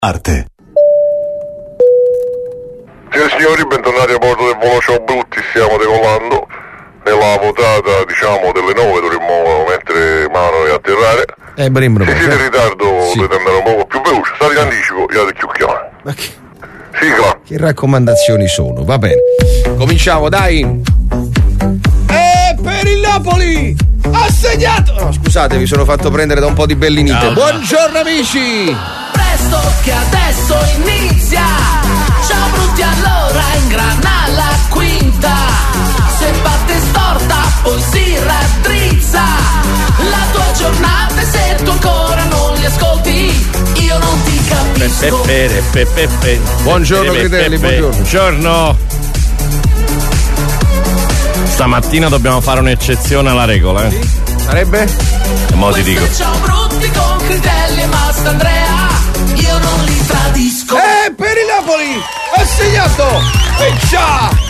Arte. Signori, bentornati a bordo del volo Ciao Brutti, stiamo decollando. Nella votata, diciamo, delle 9 dovremmo mettere mano e atterrare. Se siete in ritardo dovete andare un poco più veloce, state in anticipo, io ti chiucchiamo. Ma che... Sigla. Che raccomandazioni sono? Va bene. Cominciamo, dai. E per il Napoli ha segnato. No, scusate, mi sono fatto prendere da un po' di bellinite. No. Buongiorno amici. Presto che adesso inizia. Ciao Brutti, allora ingrana la quinta. Se batte storta poi si raddrizza. La tua giornata, se tu ancora non li ascolti, io non ti capisco. Buongiorno Critelli, buongiorno. Stamattina dobbiamo fare un'eccezione alla regola, Sì? Sarebbe? E mo ti dico. Ciao Brutti con Critelli e Mastandrea, io non li tradisco. Per il Napoli ha segnato. E già.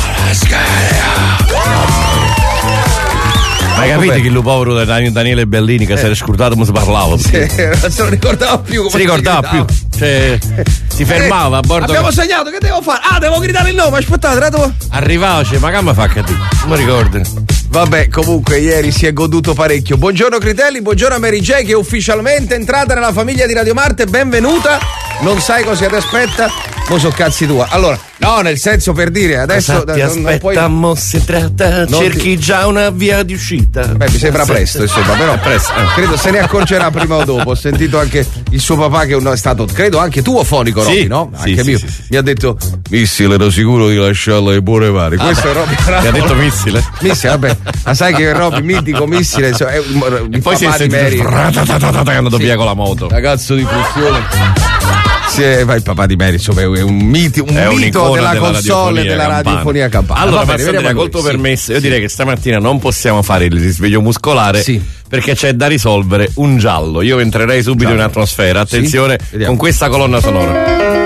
Ma capite che il povero di Daniele Bellini che si era scrutato come si parlava? Non se lo ricordava più. Come si ricordava più. Cioè, si fermava a bordo. Abbiamo segnato, che devo fare? Ah, devo gridare il nome, aspettate, arrivava, cioè, ma che mi fa capire? Non mi ricordo. Vabbè, comunque ieri si è goduto parecchio. Buongiorno Critelli, buongiorno a Mary J che è ufficialmente entrata nella famiglia di Radio Marte, benvenuta. Non sai cosa ti aspetta? Mo so cazzi tua. Allora, no, nel senso, per dire, adesso ti aspetta, puoi... mo si tratta, cerchi già una via di uscita. Beh, mi sembra presto, insomma, però presto. Credo se ne accorgerà prima o dopo. Ho sentito anche il suo papà che è stato, credo anche tuo fonico, sì, Robby, no? Sì, anche sì, mio. sì. Mi ha detto, Missile, ero sicuro di lasciarla ai buone mani. Questo è Robby. Ti ha detto Missile? Missile, vabbè. Ma sai che Robby, mitico Missile, insomma, è e poi si è sentito che è andato via con la moto. Ragazzo di fruzione. Il papà di Mary, insomma, è un mito della console della radiofonia campana. Allora, Massandria, col tuo permesso, io direi che stamattina non possiamo fare il risveglio muscolare perché c'è da risolvere un giallo. Io entrerei subito in atmosfera. Attenzione, con questa colonna sonora.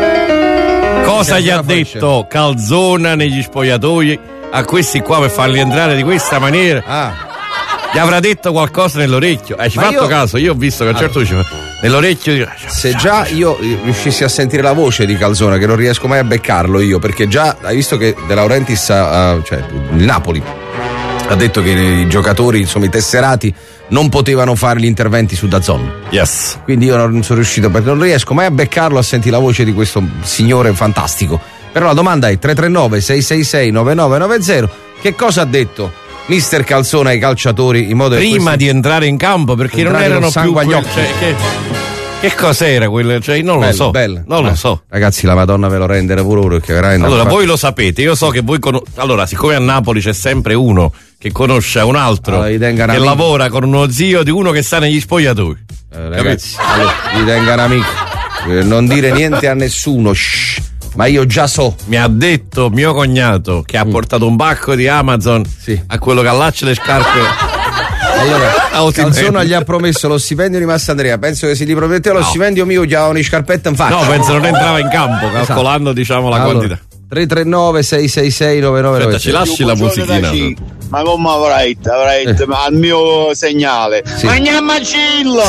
Cosa gli ha detto Calzona negli spogliatoi a questi qua per farli entrare di questa maniera? Gli avrà detto qualcosa nell'orecchio. Hai fatto caso? Io ho visto che a un certo punto nell'orecchio. Se già io riuscissi a sentire la voce di Calzona, che non riesco mai a beccarlo io, perché già hai visto che De Laurentiis, cioè il Napoli, ha detto che i giocatori, insomma i tesserati, non potevano fare gli interventi su DAZN. Yes. Quindi io non sono riuscito, perché non riesco mai a beccarlo, a sentire la voce di questo signore fantastico. Però la domanda è 339 666 9990. Che cosa ha detto Mister Calzona ai calciatori in modo prima di entrare in campo, perché non erano più agli occhi. Che cos'era quello? Cioè, non lo so. Non lo so. Ragazzi, la Madonna ve lo rende pure ora, che veramente. Allora, voi lo sapete, io so che voi allora, siccome a Napoli c'è sempre uno che conosce un altro che lavora con uno zio di uno che sta negli spogliatoi. Ragazzi, allora, gli tenga un amico. Non dire niente a nessuno. Shh. Ma io già so. Mi ha detto mio cognato che ha portato un pacco di Amazon a quello che allaccia le scarpe. Allora, Calzona gli ha promesso lo stipendio di Massandrea. Penso che se gli prometteva lo stipendio mio, gli avevano le scarpette in faccia. No, penso non entrava in campo, calcolando diciamo la quantità. 339 666 9990. Aspetta, ci lasci la musichina. Ma come avrai al mio segnale? Magnammacillo!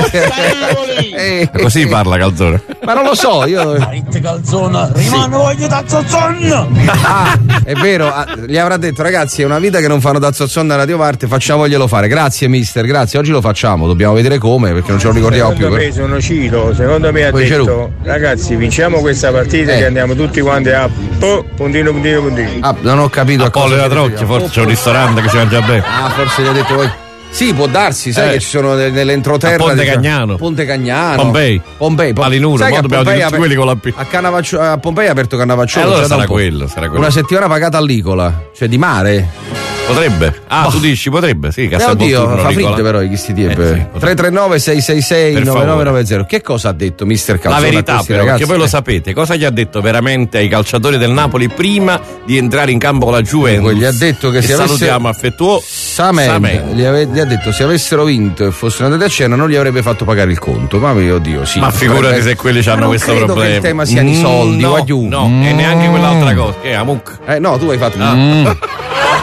Così parla Calzona. Ma non lo so, io. Calzona, rimane voglio da zozzon! È vero, gli avrà detto, ragazzi, è una vita che non fanno da zozzon da Radio Marte, facciamoglielo fare. Grazie mister, grazie, oggi lo facciamo, dobbiamo vedere come, perché non ce lo ricordiamo più. Secondo me sono Ciro, secondo me ha detto, ragazzi, vinciamo questa partita che andiamo tutti quanti a puntino. Non ho capito. A Pollo della Trocchia, forse c'è un ristorante che si mangia bene. Forse gli ha detto voi. Sì, può darsi, sai che ci sono nell'entroterra. Ponte Cagnano. Pompei. Palinuro, ma dobbiamo dire tutti quelli con la P. A Pompei ha aperto Cannavacciolo. Allora sarà quello. Una settimana pagata all'icola, cioè di mare. Potrebbe. Tu dici potrebbe, sì, oddio, fa freddo però questi tipi. 339 666 9990. Che cosa ha detto mister Calzona? La verità, però, perché voi lo sapete, cosa gli ha detto veramente ai calciatori del Napoli prima di entrare in campo con la Juventus? Gli ha detto che se salutiamo affettuosamente. Gli ha detto se avessero vinto e fossero andati a cena non gli avrebbe fatto pagare il conto. Ma mio Dio, sì. Ma figurati se quelli hanno questo problema. Che il tema siano i soldi, no, e neanche quell'altra cosa, che è Amuk. No, tu hai fatto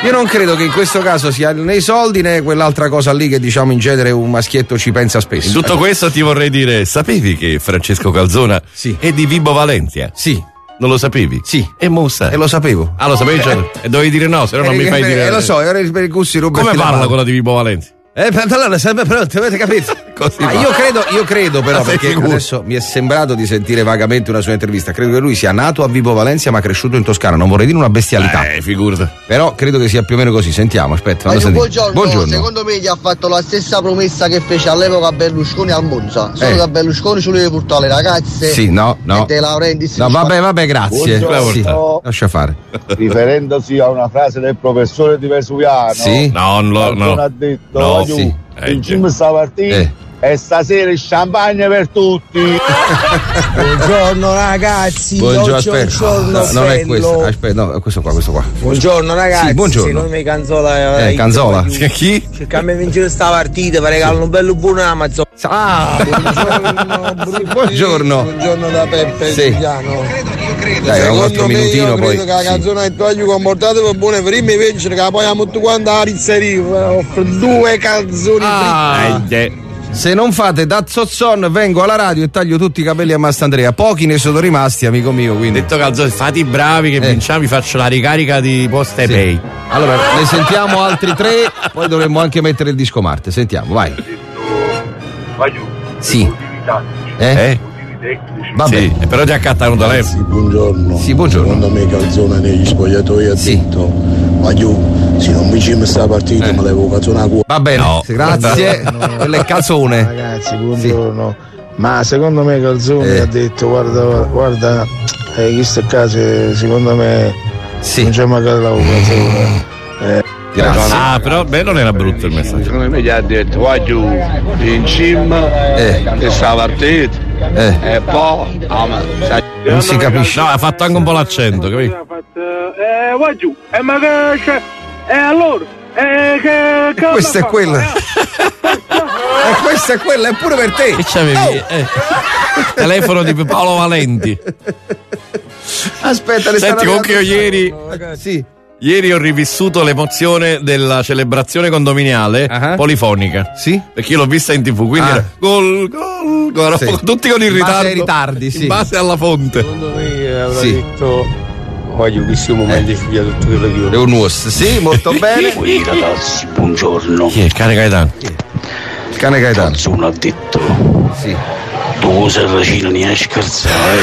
Io non credo che in questo caso sia né i soldi né quell'altra cosa lì che diciamo in genere un maschietto ci pensa spesso. In tutto questo ti vorrei dire, sapevi che Francesco Calzona è di Vibo Valentia? Sì. Non lo sapevi? Sì. E Musa? E lo sapevo. Ah, lo sapevi? E dovevi dire no, se no non mi fai dire. Lo so, era per i Gussi Roberti. Come parla quella di Vibo Valentia? Allora sarebbe pronto, avete capito? Io credo però, perché adesso mi è sembrato di sentire vagamente una sua intervista. Credo che lui sia nato a Vibo Valentia ma cresciuto in Toscana. Non vorrei dire una bestialità. Figurati. Però credo che sia più o meno così. Sentiamo, aspetta. Buongiorno. Secondo me gli ha fatto la stessa promessa che fece all'epoca Berlusconi al Monza. Solo che Berlusconi ci voleva portare le ragazze. Sì, no. E De Laurentiis. No, vabbè, grazie. Sì, lascia fare. Riferendosi a una frase del professore di Vesuviano. Sì. No. Ha detto vinciamo sta partita e stasera il champagne per tutti. Buongiorno ragazzi. Buongiorno, aspetta. No, non è questo. Aspetta, no, questo qua. Buongiorno ragazzi. Sì, buongiorno. Noi mi Canzola. Canzola. Chi? Cerchiamo di vincere sta partita per regalare un bello buono Amazon. Buongiorno. Buongiorno da Peppe Giuliano. Dai, un altro minutino io poi. Credo che la canzone è tu comportato per buone prima e vincere che poi abbiamo tutto quanto la pizzeria. Offro 2 canzoni. Se non fate da zozzon vengo alla radio e taglio tutti i capelli a Mastandrea. Pochi ne sono rimasti, amico mio, quindi. Detto Calzone, fate i bravi che vinciamo, vi faccio la ricarica di Posta e Pay. Allora, ne sentiamo altri 3, poi dovremmo anche mettere il disco Marte. Sentiamo, vai. Sì. Vabbè. Sì, però ti accattano un telefono. Sì, buongiorno. Sì, buongiorno. Secondo me Calzona negli spogliatoi ha detto se non vinciamo sta partita me levo Calzona a cuore. Va bene, grazie. Quello è Calzone. Ragazzi, buongiorno. Ma secondo me Calzone ha detto guarda queste case secondo me non c'è magari la Calzone. Grazie. Però non era brutto il messaggio. Secondo me gli ha detto vinciamo e sta partita e poi non si capisce. No, ha fatto anche un po' l'accento, capito? Va giù, ma che c'è? Allora, questa è quella. Questa è quella, è pure per te. Che c'avevi? Telefono di Paolo Valenti. Aspetta, senti, comunque io ieri. Sì. Ieri ho rivissuto l'emozione della celebrazione condominiale polifonica. Sì? Perché io l'ho vista in TV, quindi era gol, tutti con il ritardo. Ritardi, sì. In base alla fonte. Secondo me avrà detto voglio che sia un momento di figlia tutto quello che io. È un US, sì, molto bene. Ragazzi, buongiorno. Chi è? Il cane Gaetano. Il cane Gaetano. Calzone ha detto. Sì. Tu sei vicino, ne hai scherzato.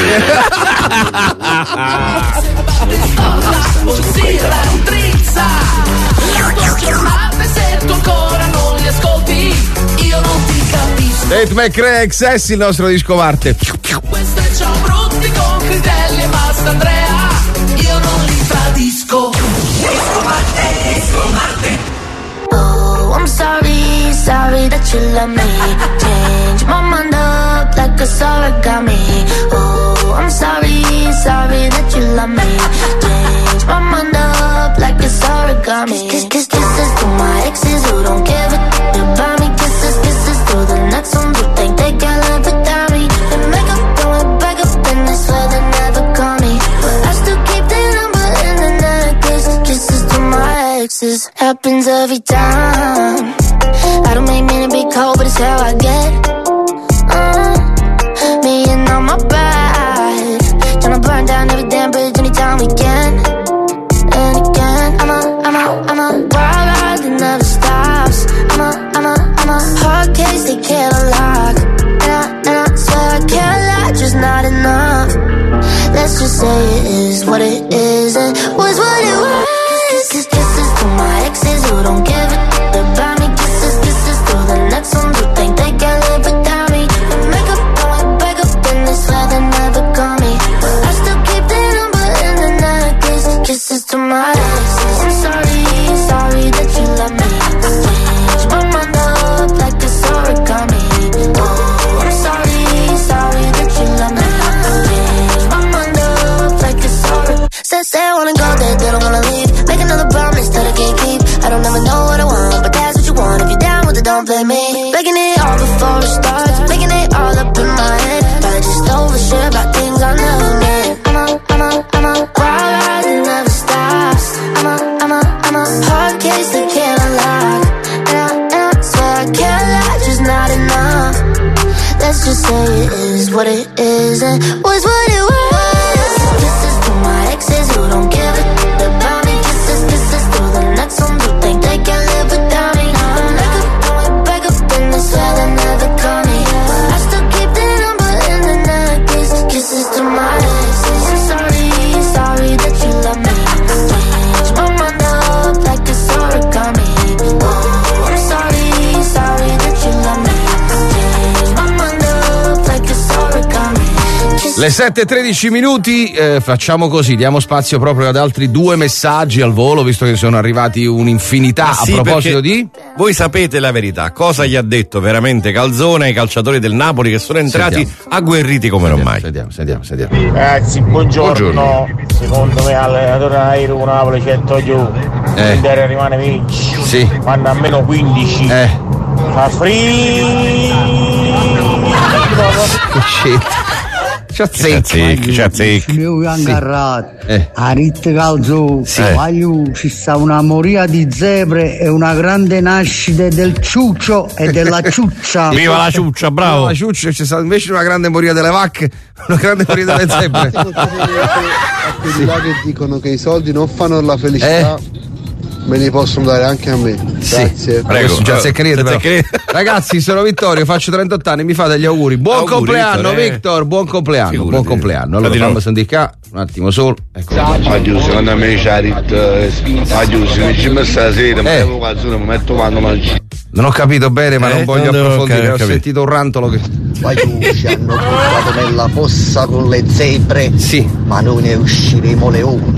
Si raddrizza le tue giornate se tu ancora non li ascolti io non ti capisco. Tate McRae XS, il nostro disco Marte. Queste ciao brutti con Critelli e Mastandrea io non li tradisco. Disco Marte. Oh, I'm sorry that you love me. Change my mind up like a origami. Oh, I'm sorry that you love me. Change my mind up like it's origami. Kisses to my exes who don't give a about me. Kisses to the next ones who think they can live without me. They make up, don't back up, and they swear they never call me. But I still keep their number in the necklace. Kisses to my exes happens every time. I don't make me to be cold, but it's how I get. Me and all my pride, tryna burn down every damn bridge anytime we can. And again, I'm a wild ride that never stops. I'm a hard case they can't unlock. And I swear I can't lie, just not enough. Let's just say it is what it is and was what it was. Kisses to my exes who don't give a about me. Kisses to the next ones who think they can live without me. They make up, don't back up, and they swear they never call me. But I still keep their number in the necklace. Kisses to my exes. I'm sorry that you love me. Change my mind up like it's origami. Oh, I'm sorry that you love me. Change my mind up like it's origami. Said they wanna go there, they don't wanna leave. Make another promise that I can't keep. I don't ever know what I want. was what it was. Kisses to my exes who don't give it about me. Kisses to the next one who think they can live without me. Back up in this weather, never call me. I still keep the number in the necklace. Kisses to my exes. Sorry that you love me. Change my mind up like it's origami. Oh, I'm sorry that you love me. Change my mind up like it's origami. Le 7:13 minuti, facciamo così, diamo spazio proprio ad altri 2 messaggi al volo, visto che sono arrivati un'infinità. Sì, a proposito di... Voi sapete la verità, cosa gli ha detto veramente Calzone ai calciatori del Napoli che sono entrati agguerriti come non mai. Sentiamo. Ragazzi, buongiorno. Secondo me allenatore Aero con Napoli 100 giù. L'Inter rimane vinci. Sì. Vanno a meno 15. Fa free. C'azzecchi. Io angarrato. A Ritte Calzo. Ci sta una moria di zebre e una grande nascita del ciuccio e della ciuccia. Viva la ciuccia, bravo. La ciuccia, c'è stata invece una grande moria delle vacche, una grande moria delle zebre. A quelli là che dicono che i soldi non fanno la felicità. Me li possono dare anche a me. Grazie. Prego. Ragazzi, sono Vittorio, faccio 38 anni, mi fate gli auguri. Buon compleanno, Victor, buon compleanno. Figurati. Buon compleanno. Allora fammi sentire qua, un attimo solo. Ecco. Addio, secondo me addio, se mi ci messa stasera, mi metto mano mangi. Non ho capito bene, ma non voglio approfondire. Ho sentito un rantolo che. Ci hanno buttato nella fossa con le zebre. Sì. Ma noi ne usciremo leoni.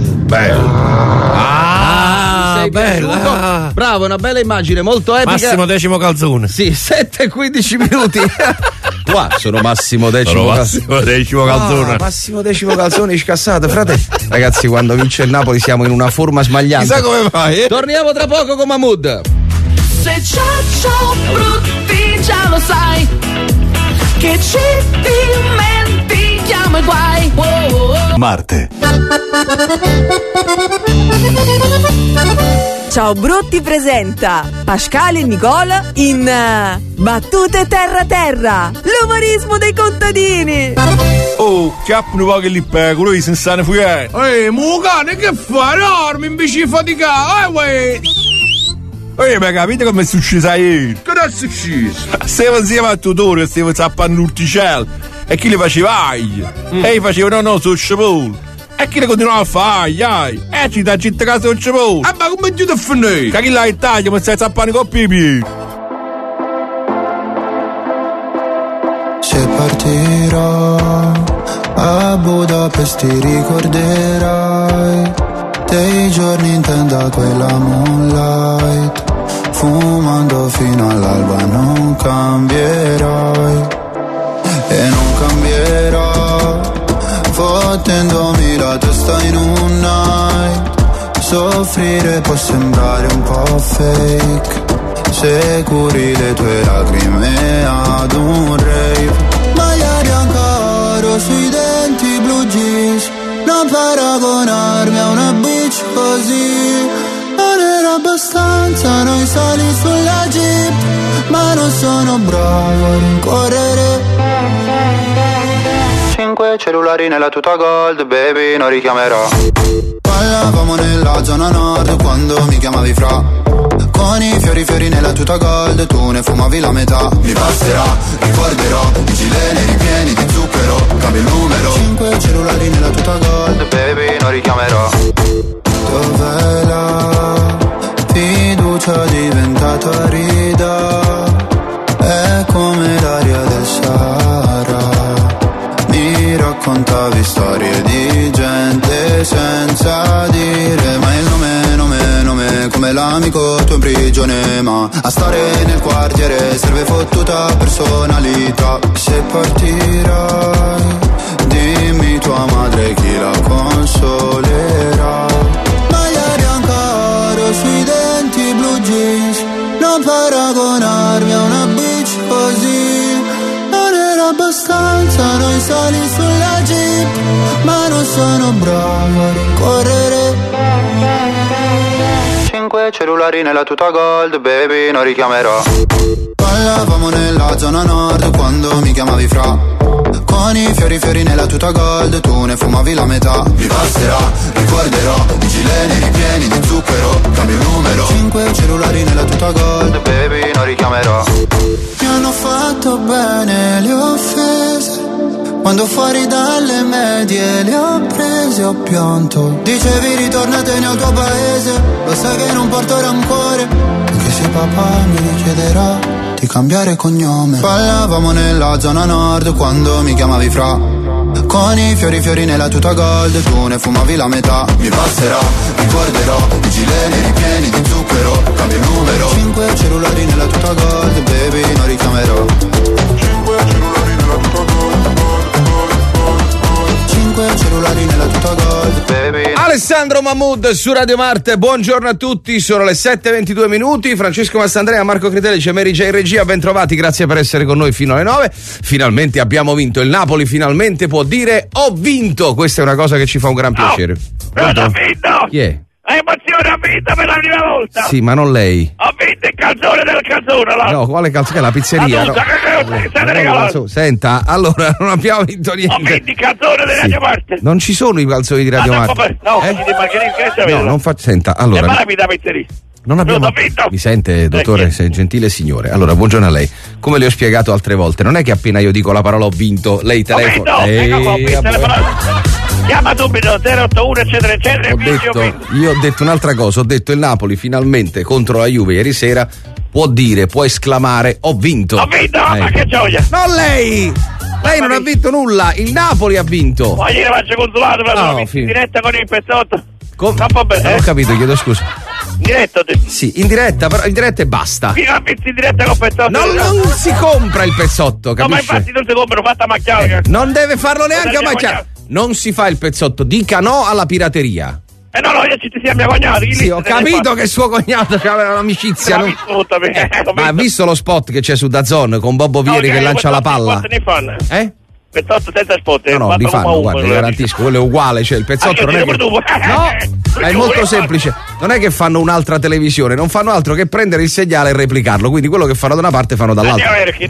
Bella. Bravo, una bella immagine, molto epica. Massimo Decimo Calzone. Sì, 7:15 minuti. Qua sono Massimo Decimo Calzone. Massimo Decimo Calzone scassato, frate. Ragazzi, quando vince il Napoli siamo in una forma smagliante. Chissà come fai? Torniamo tra poco con Mahmood. Se ciao brutti già lo sai che ci dimentichiamo i guai. Marte. Ciao Brutti presenta Pasquale e Nicola in Battute Terra, l'umorismo dei contadini. Oh, chiappano un po' che li pego, lui si stanno fuggendo. Mo cane, che fai? Dormi invece di faticare, ma capite come è successo ieri? Che è successo? Stavo insieme a tutore, stavo zappando l'urticello. E chi le faceva e gli faceva no, sul sciapone. E chi le continuava a fare, ci dà gente casa sul sciapone. Ma come ti devo finire? Che chi là in taglia, ma stai zappando con pipi. Se partirò a Budapest ti ricorderai dei giorni in tenda quella moonlight, fumando fino all'alba. Non cambierai e non cambierò, fottendomi la testa in un night. Soffrire può sembrare un po' fake, se curi le tue lacrime ad un rave. Maglia bianca oro sui denti, blu jeans, non paragonarmi a una bitch così. Non era abbastanza noi sali sulla jeep, ma non sono bravo a rincorrere. 5 cellulari nella tuta gold, baby, non richiamerò. Parlavamo nella zona nord quando mi chiamavi fra. Con i fiori nella tuta gold, tu ne fumavi la metà. Mi passerà, ricorderò i gileni ripieni di zucchero, cambio il numero. 5 cellulari nella tuta gold, baby, non richiamerò. Dov'è la fiducia diventata rida? È come l'aria del Sahara. Mi raccontavi storie di gente senza dire mai il nome, come l'amico tuo in prigione, ma a stare nel quartiere serve fottuta personalità. Se partirai, dimmi tua madre chi la consolerà. Maglia bianca oro sui denti, blu jeans, non paragonarmi a una bitch così. Non era abbastanza noi sali sulla jeep, ma non sono bravo a rincorrere. 5 cellulari nella tuta gold, baby, non richiamerò. Parlavamo nella zona nord quando mi chiamavi fra. Con i fiori nella tuta gold, tu ne fumavi la metà. Mi passerà, ricorderò, i gileni ripieni di zucchero, cambio numero. 5 cellulari nella tuta gold, baby, non richiamerò. Mi hanno fatto bene le offese, quando fuori dalle medie le ho prese, ho pianto. Dicevi ritornatene al tuo paese, lo sai che non porto rancore, anche se papà mi chiederà di cambiare cognome. Ballavamo nella zona nord quando mi chiamavi fra, con i fiori nella tuta gold, tu ne fumavi la metà. Mi passerà, ricorderò, i gileni ripieni di zucchero, cambio numero. 5 cellulari nella tuta gold, baby, non richiamerò. 5 cellulari nella tuta gold, 5 cellulari nella tuta gold, baby. Alessandro Mahmood su Radio Marte, buongiorno a tutti, sono le 7:22 minuti. Francesco Mastandrea, Marco Critelli, c'è Mary J in regia, ben trovati, grazie per essere con noi fino alle 9. Finalmente abbiamo vinto, il Napoli finalmente può dire ho vinto, questa è una cosa che ci fa un gran piacere. Non ho vinto! Chi è? Emozione, ho vinto per la prima volta! Sì, ma non lei. Ho vinto il calzone del calzone, là! No, quale calzone? La pizzeria? La no. Senta, allora non abbiamo vinto niente. Ho vinto il calzone di Radio Marte! Non ci sono i calzoni di Radio Marte. No, di Margherita, no, non faccio. Senta, allora. E da pizzeria. Non abbiamo. Mi sente, dottore, gentile signore. Allora, buongiorno a lei. Come le ho spiegato altre volte, non è che appena io dico la parola ho vinto, lei telefona. Chiama subito 081 eccetera eccetera. Io ho detto un'altra cosa, ho detto il Napoli finalmente contro la Juve ieri sera può dire, può esclamare ho vinto. Ho vinto, ma che gioia! Non lei! Lei non ha vinto nulla, il Napoli ha vinto. Ma gliene faccio consolato per in diretta con il pezzotto. Non ho capito, chiedo scusa. In diretta ho detto. Sì, in diretta, però in diretta e basta. Fino a in diretta con pezzotto. Non si compra il pezzotto, capisce? No, ma infatti non si compra, fatta a macchiare. Non deve farlo neanche a macchiare. Non si fa il pezzotto, dica no alla pirateria. No, io ci sia mio cognato. Sì, ho capito che suo cognato aveva un'amicizia. Ma ha visto lo spot che c'è su DAZN con Bobo Vieri che lancia la palla? Pezzotto senza spot. No, li fanno, guarda, le garantisco, quello è uguale, cioè il pezzotto non è che... No, è molto semplice. Non è che fanno un'altra televisione, non fanno altro che prendere il segnale e replicarlo, quindi quello che fanno da una parte fanno dall'altra.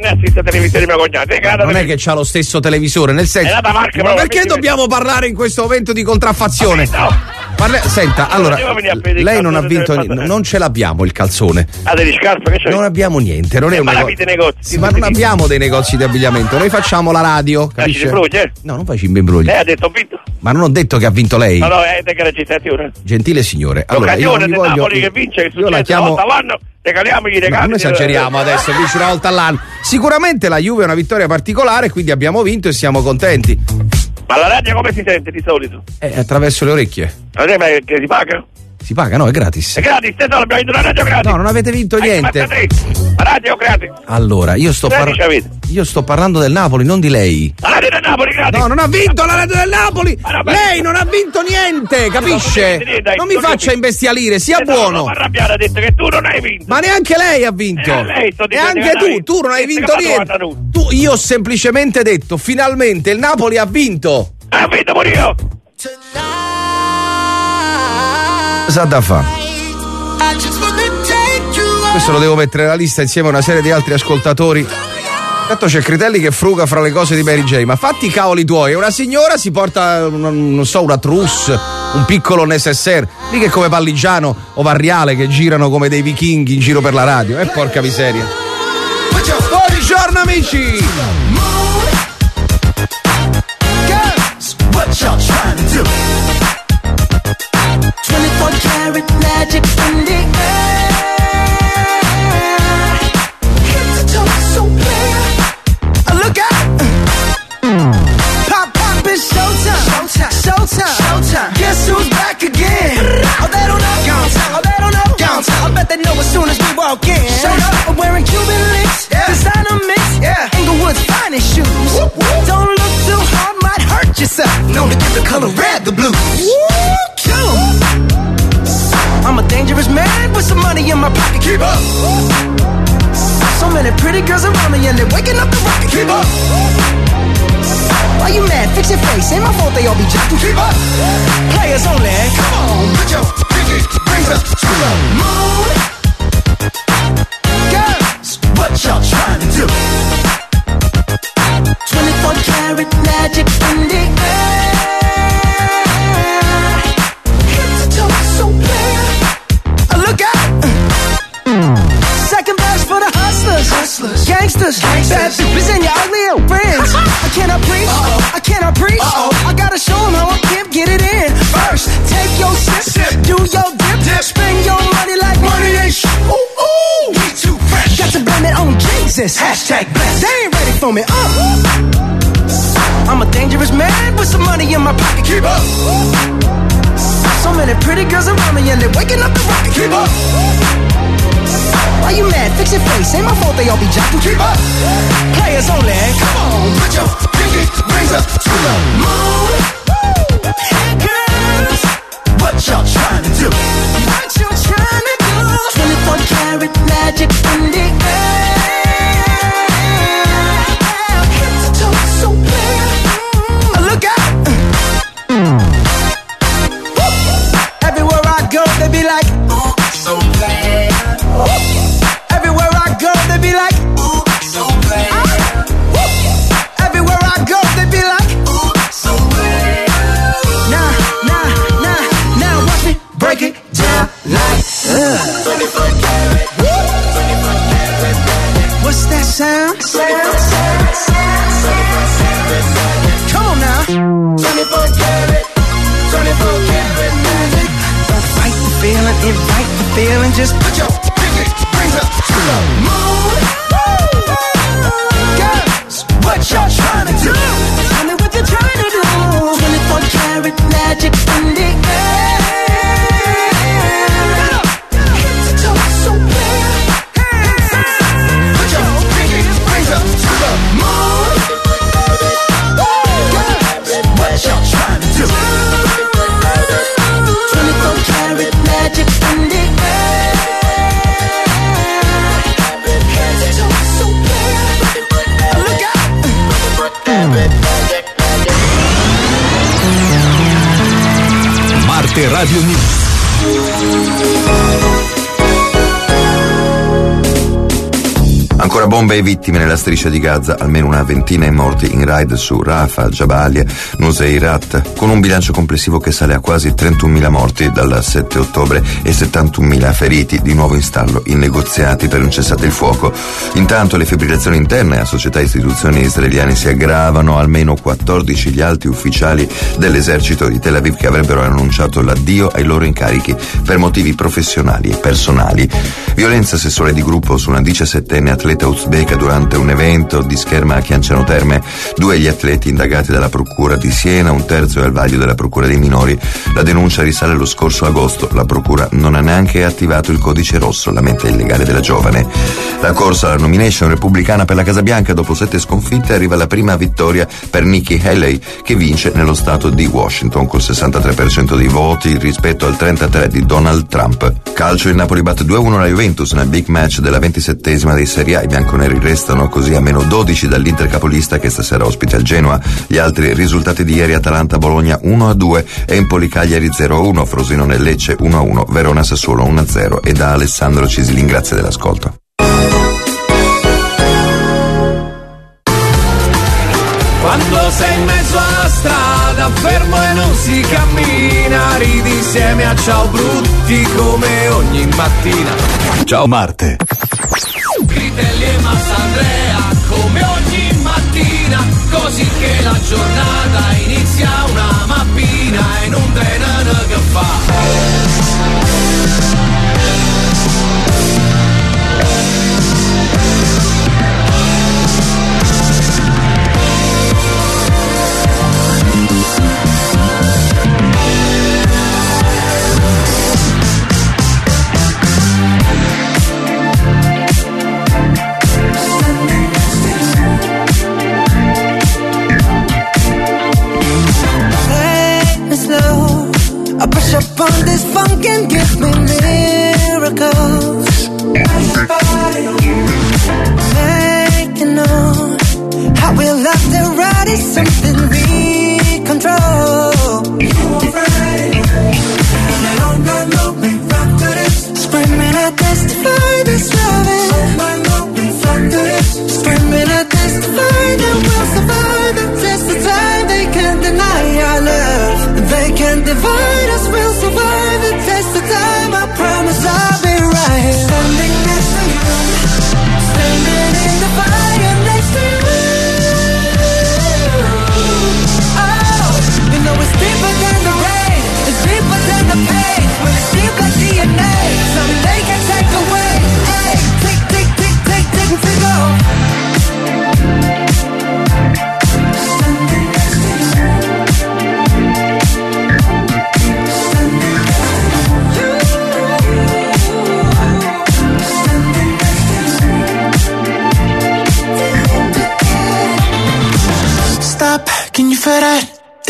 Non è che c'ha lo stesso televisore, nel senso. Ma perché dobbiamo parlare in questo momento di contraffazione? Senta, allora, lei non ha vinto niente, non ce l'abbiamo il calzone. Delle scarpe che c'è? Non abbiamo niente, non è un negozio. Ma non abbiamo dei negozi di abbigliamento, noi facciamo la radio, capisce? No, non faccio imbrogli. Ha detto ho vinto. Ma non ho detto che ha vinto lei. No, è che registrazione. Gentile signore, allora io non voglio... Napoli che vince, che io la chiamo... una volta all'anno, regaliamogli i regali. Non esageriamo adesso, vince una volta all'anno. Sicuramente la Juve è una vittoria particolare, quindi abbiamo vinto e siamo contenti. Ma la radio come si sente di solito? Attraverso le orecchie. Che si paga? Si paga, no, è gratis. È gratis, no, abbiamo vinto la radio gratis. No, non avete vinto niente. La radio gratis. Allora, io sto parlando del Napoli, non di lei. La radio del Napoli gratis. No, non ha vinto la radio del Napoli. Lei non ha vinto niente, capisce? Non mi faccia imbestialire, sia buono. Ma arrabbiare, ha detto che tu non hai vinto. Ma neanche lei ha vinto. E anche tu non hai vinto niente. Io ho semplicemente detto, finalmente il Napoli ha vinto. Ha vinto pure io. Sa da fa. Questo lo devo mettere nella lista insieme a una serie di altri ascoltatori. Tanto c'è Critelli che fruga fra le cose di Mary J. Ma fatti i cavoli tuoi. Una signora si porta, non so, una trousse, un piccolo necessaire. Lì che come Palligiano o Varriale che girano come dei vichinghi in giro per la radio. Porca miseria. Buongiorno amici. What y'all trying to do? 24 karat magic in the air. Head to toe so clear. Look out! Pop, it's showtime. Showtime. Guess who's back again? Oh, they don't know. They don't know. I bet they know as soon as we walk in. Showed up, I'm wearing Cuban links. Designer mix. Inglewood's finest shoes. Don't look too hard, might hurt yourself. Known to give the color red the blues. I'm a dangerous man with some money in my pocket. Keep up. So many pretty girls around me and they're waking up the rocket. Keep up. Why you mad? Fix your face. Ain't my fault they all be jacking. Keep up. Players only. Come on, put your pinky rings up to the moon. Girls, what y'all trying to do? 24 karat gangsters, bad bitches, and your ugly friends. I cannot preach, I cannot preach. I gotta show them how I get it in. First, take your sip, do your dip, spend your money like money ain't shit. Ooh, ooh, we too fresh. Got to blame it on Jesus. Hashtag blessed. They ain't ready for me. I'm a dangerous man with some money in my pocket. Keep up. So many pretty girls around me and they're waking up the rocket. Keep up. Why you mad? Fix your face. Ain't my fault they all be jocking. Keep up. Players only. Come on, put your pinky rings up to the moon. Hey girls, what y'all trying to do? What you trying to do? 24 karat magic in the air. Head to toe so clear. Look out. Everywhere I go, they be like, ooh, so bad. Everywhere I go, they be like, ooh, so bad. Everywhere I go, they be like, ooh, so bad. Now, watch me break it down like, 24 karat, 24 karat magic. What's that sound? Come on now. 24 karat, 24 karat magic. Don't fight the feeling, invite the feeling, just put your pinky rings up to the moon. Girls, what y'all trying to do? Tell me what you're trying to do. 24 karat magic in the air. Head to toe so clear. Put your pinky rings up to the moon. Girls, what y'all trying to do? 24 karat magic in the air. Head to toe so clear. Look out. Marte Radio News. Ancora bombe e vittime nella striscia di Gaza, almeno una ventina i morti in raid su Rafah, Jabalia, Nuseirat, con un bilancio complessivo che sale a quasi 31.000 morti dal 7 ottobre e 71.000 feriti, di nuovo in stallo i negoziati per un cessate il fuoco. Intanto le fibrillazioni interne a società e istituzioni israeliane si aggravano, almeno 14 gli alti ufficiali dell'esercito di Tel Aviv che avrebbero annunciato l'addio ai loro incarichi per motivi professionali e personali. Violenza sessuale di gruppo su una 17enne atleta uzbeka durante un evento di scherma a Chianciano Terme. 2 gli atleti indagati dalla procura di Siena, un terzo è al vaglio della procura dei minori. La denuncia risale allo scorso agosto. La procura non ha neanche attivato il codice rosso, la mente illegale della giovane. La corsa alla nomination repubblicana per la Casa Bianca, dopo 7 sconfitte arriva la prima vittoria per Nikki Haley, che vince nello stato di Washington col 63% dei voti rispetto al 33% di Donald Trump. Calcio, il Napoli batte 2-1 la Juventus nel big match della 27esima di Serie A. I bianconeri restano così a meno 12 dall'Inter capolista che stasera ospita il Genoa. Gli altri risultati di ieri: Atalanta-Bologna 1-2, Empoli-Cagliari 0-1, Frosinone-Lecce 1-1, Verona-Sassuolo 1-0. E da Alessandro Cisilin, grazie dell'ascolto. Quando sei in mezzo alla strada, fermo e non si cammina, ridi insieme a ciao brutti come ogni mattina. Ciao Marte. Gritelli e Massandrea come ogni mattina, così che la giornata inizia una mappina in un treno che fa. Up on this funk and give me miracles. Make you know how we love to ride is something we control. Screaming I testify this loving. Screaming I testify that we'll survive the test of time. They can't deny our love. They can't divide us. We'll survive the test of time. I promise I'll be right. Standing next to you, standing in the fire.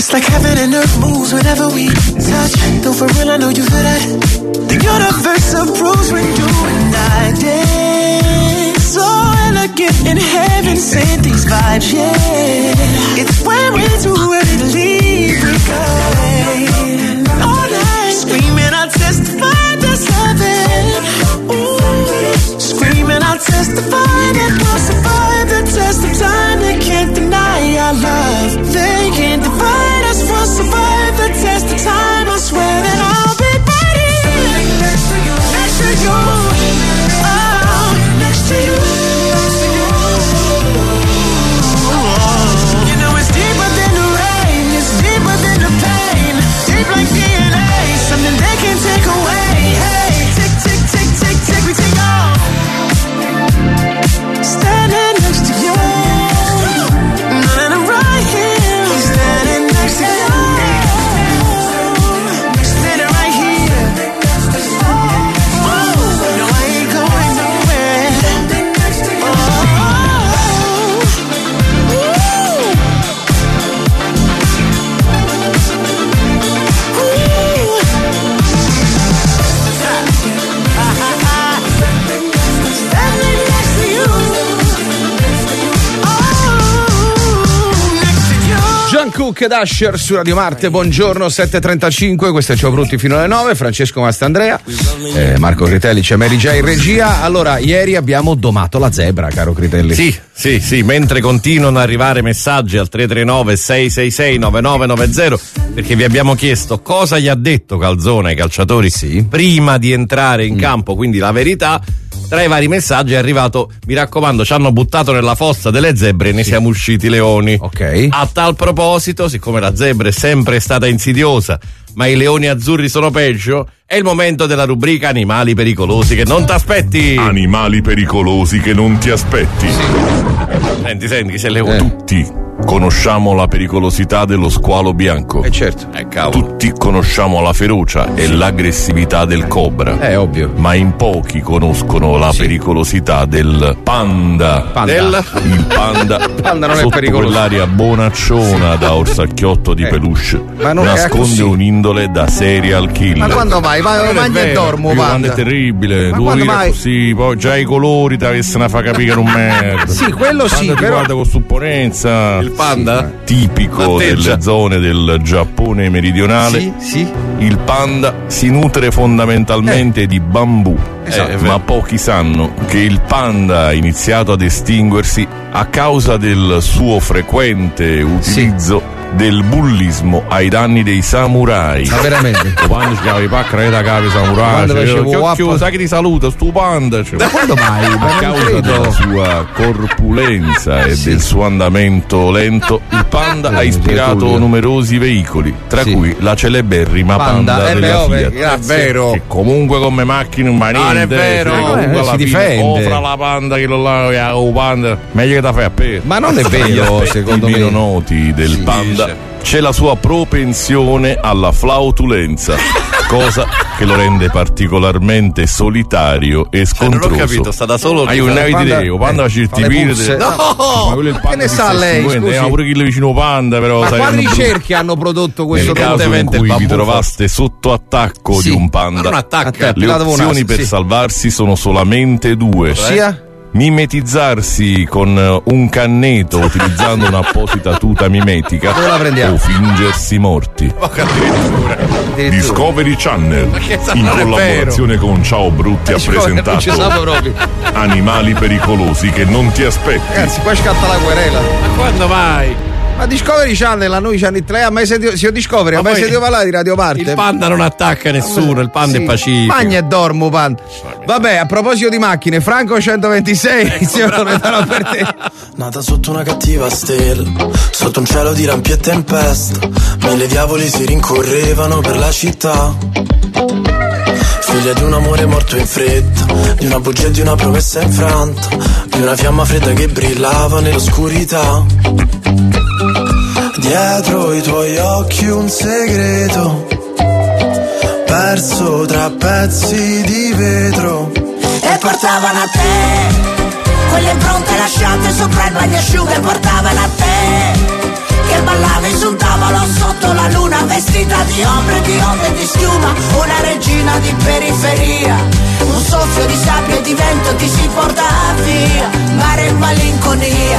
It's like heaven and earth moves whenever we touch. Though for real, I know you feel that. The universe approves when you and I dance. So elegant in heaven, send these vibes, yeah. It's when we're too early to leave, we go all night, screaming, I'll testify that's heaven. Ooh, screaming, I'll testify that we'll survive the test of time. They can't deny our love. They can't divide us. We'll survive the test of time. I swear that I'll be right here next to you, next to you. Oh, next to you. You know it's deeper than the rain. It's deeper than the pain. Deep like DNA. Something they can't take away. Hey, tick, tick, tick, tick, tick. We take off. Standing next to you. And I'm right here. Standing next to you. Standing right here. No, I ain't going nowhere. Cook ed Usher su Radio Marte, buongiorno, 7.35, questo è Ciao Brutti fino alle 9, Francesco Mastandrea, Marco Critelli, c'è Mary J in regia. Allora, ieri abbiamo domato la zebra, caro Critelli. Sì, mentre continuano ad arrivare messaggi al 339-666-9990, perché vi abbiamo chiesto cosa gli ha detto Calzona ai calciatori prima di entrare in campo, quindi la verità. Tra i vari messaggi è arrivato: mi raccomando, ci hanno buttato nella fossa delle zebre e ne siamo usciti leoni. Ok. A tal proposito, siccome la zebra è sempre stata insidiosa, ma i leoni azzurri sono peggio, è il momento della rubrica Animali pericolosi che non ti aspetti. Animali pericolosi che non ti aspetti. Senti, se leone. Tutti conosciamo la pericolosità dello squalo bianco. Certo. Tutti conosciamo la ferocia e l'aggressività del cobra. È ovvio. Ma in pochi conoscono la pericolosità del panda. Il panda. Panda non è sotto pericoloso. Quell'aria bonacciona da orsacchiotto di peluche. Ma non nasconde un'indole da serial killer. Ma quando mai? Mangia e dormo, panda. panda. È terribile. Ma Devo quando dire mai? così, poi già i colori ti avessero a far capire che non merda. Sì, quello sì, ti però. guarda con supponenza. Il panda? Tipico delle zone del Giappone meridionale. Sì. Il panda si nutre fondamentalmente di bambù. Esatto. Ma pochi sanno che il panda ha iniziato ad estinguersi a causa del suo frequente utilizzo del bullismo ai danni dei samurai. Ma veramente? Quando ci chiamava i pacca da capi samurai, sai che ti saluta, stu panda. Da quando mai? A causa della sua corpulenza e del suo andamento lento, il panda ha ispirato numerosi veicoli, tra cui la celeberrima Panda della Fiat. È vero. Che comunque come macchine non è vero. Si difende. Offra la Panda che lo là, Panda, meglio che da fai a per. Ma non è vero, secondo me. I meno noti del panda c'è la sua propensione alla flautulenza, cosa che lo rende particolarmente solitario e scontroso. Non ho capito, sta da solo. Hai un idea, panda faccia il tipino. No, quello è il che ne sa lei? Ma pure chi le vicino panda, però. Ma quali ricerche hanno prodotto questo? Nel caso in cui vi trovaste sotto attacco di un panda, le opzioni per salvarsi sono solamente due. Ossia? Mimetizzarsi con un canneto utilizzando un'apposita tuta mimetica o fingersi morti. Discovery Channel in collaborazione con Ciao Brutti ha presentato Animali pericolosi che non ti aspetti. Ragazzi, qua scatta la querela. Ma quando mai? Ma Discovery Channel a noi ci hanno lei ha mai sentito, signor Discovery, ha mai sentito parlare di Radio Marte? Il panda non attacca nessuno, il panda è pacifico. Magna e dormo, panda. Vabbè, a proposito di macchine, Franco 126, signor Loredano per te. Nata sotto una cattiva stella, sotto un cielo di rampi e tempesta, 1000 diavoli si rincorrevano per la città. Figlia di un amore morto in fretta, di una bugia e di una promessa infranta, di una fiamma fredda che brillava nell'oscurità. Dietro i tuoi occhi un segreto, perso tra pezzi di vetro. E portavano a te quelle impronte lasciate sopra il bagnasciuga, e portavano a te che ballava, insultava tavolo sotto la luna, vestita di ombre, di onde, di schiuma, una regina di periferia. Un soffio di sabbia e di vento ti si porta via, mare e malinconia,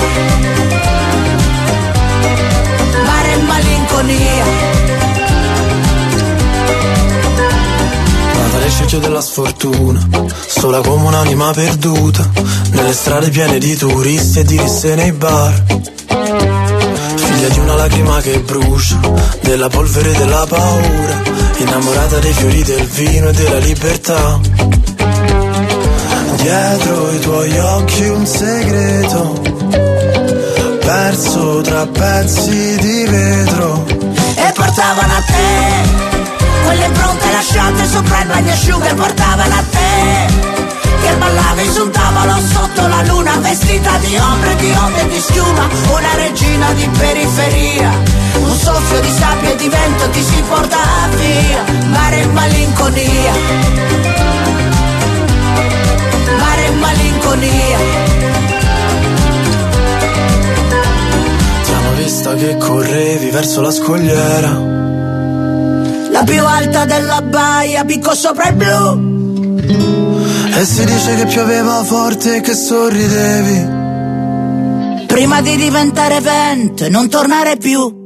mare e malinconia. Nel sceggio della sfortuna, sola come un'anima perduta, nelle strade piene di turisti e di risse nei bar. Figlia di una lacrima che brucia, della polvere e della paura, innamorata dei fiori del vino e della libertà. Dietro i tuoi occhi un segreto, perso tra pezzi di vetro, e portavano a te quelle impronte lasciate sopra il bagnasciuga, e portavano a te che ballavi sul tavolo sotto la luna, vestita di ombre, di onde e di schiuma, una regina di periferia. Un soffio di sabbia e di vento ti si porta via, mare e malinconia, mare e malinconia. Ti hanno vista che correvi verso la scogliera, la più alta della baia, picco sopra il blu, e si dice che pioveva forte e che sorridevi prima di diventare vento e non tornare più.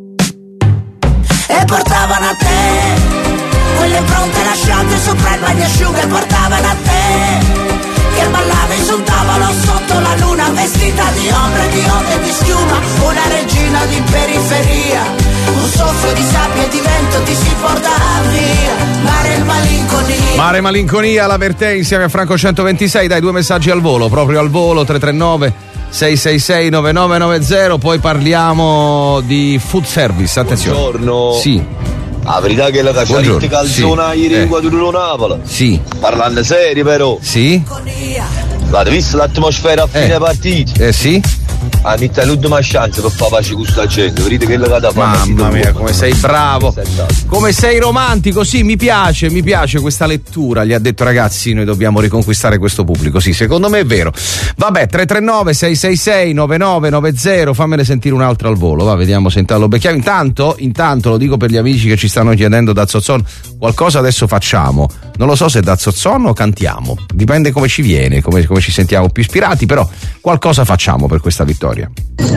E portavano a te quelle impronte lasciate sopra il bagnasciuga, e portavano a te che ballavi sul tavolo sotto la luna, vestita di ombre, di onde e di schiuma, una regina di periferia. Un soffio di sabbia e di vento ti si porta via, mare e malinconia. Mare e malinconia, la Vertè insieme a Franco 126. Dai, 2 messaggi al volo, proprio al volo, 339 666 9990. Poi parliamo di food service, attenzione. Buongiorno. Sì. La verità è che la cacciaritti calzona ieri in quadro Napoli. Sì. Parlando serio però. Sì. L'avete visto l'atmosfera a fine partita? Sì. Anita l'ultima chance per fare pace con sta gente, vedete che la fa. Mamma mia, come sei bravo, come sei romantico. Sì, mi piace questa lettura. Gli ha detto: ragazzi, noi dobbiamo riconquistare questo pubblico. Sì, secondo me è vero. Vabbè, 339 666 9990. Fammene sentire un'altra al volo, va, vediamo se lo becchiamo. Intanto lo dico per gli amici che ci stanno chiedendo da Zozzon, qualcosa adesso facciamo. Non lo so se da Zozzon o cantiamo, dipende come ci viene, come ci sentiamo più ispirati, però qualcosa facciamo per questa vittoria.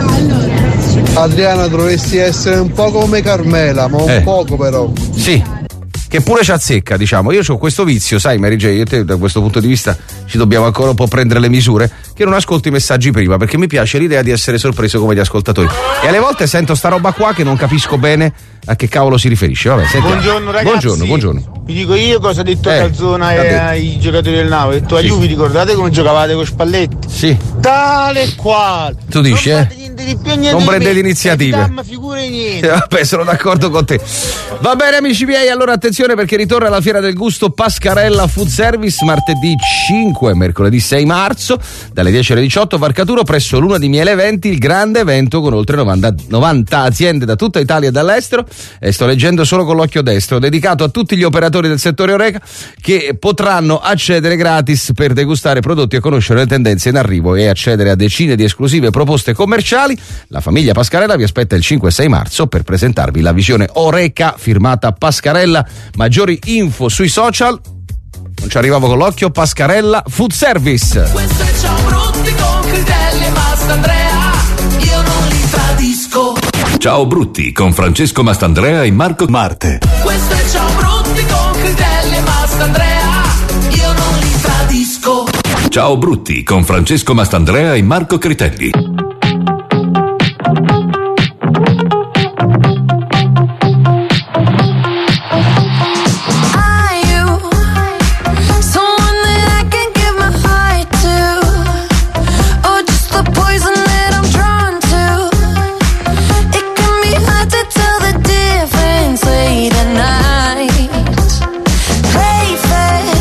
Adriana, dovresti essere un po' come Carmela, ma un poco però. Sì, che pure ci azzecca, diciamo. Io ho questo vizio, sai Mary J, io e te da questo punto di vista ci dobbiamo ancora un po' prendere le misure, che non ascolto i messaggi prima, perché mi piace l'idea di essere sorpreso come gli ascoltatori, e alle volte sento sta roba qua che non capisco bene a che cavolo si riferisce. Vabbè, buongiorno ragazzi. Buongiorno. Vi dico io cosa ha detto Calzona ai giocatori del Napoli. Ha detto: a Juve, ricordate come giocavate con Spalletti? Sì. Tale e quale. Tu dici, non prendete iniziative. Niente. Vabbè, sono d'accordo con te. Va bene amici miei, allora attenzione, perché ritorna la Fiera del Gusto Pascarella Food Service martedì 5 e mercoledì 6 marzo dalle 10 alle 18, Varcaturo, presso l'Una di Miele Eventi, il grande evento con oltre 90 aziende da tutta Italia e dall'estero, e sto leggendo solo con l'occhio destro, dedicato a tutti gli operatori del settore Oreca che potranno accedere gratis per degustare prodotti e conoscere le tendenze in arrivo e accedere a decine di esclusive proposte commerciali. La famiglia Pascarella vi aspetta il 5 e 6 marzo per presentarvi la visione Oreca firmata Pascarella. Maggiori info sui social. Non ci arrivavo con l'occhio. Pascarella Food Service. Questo è Ciao Brutti con Critelli e Mastandrea, io non li tradisco. Ciao Brutti con Francesco Mastandrea e Marco Marte. Questo è Ciao Brutti con Critelli e Mastandrea, io non li tradisco. Ciao Brutti con Francesco Mastandrea e Marco Critelli.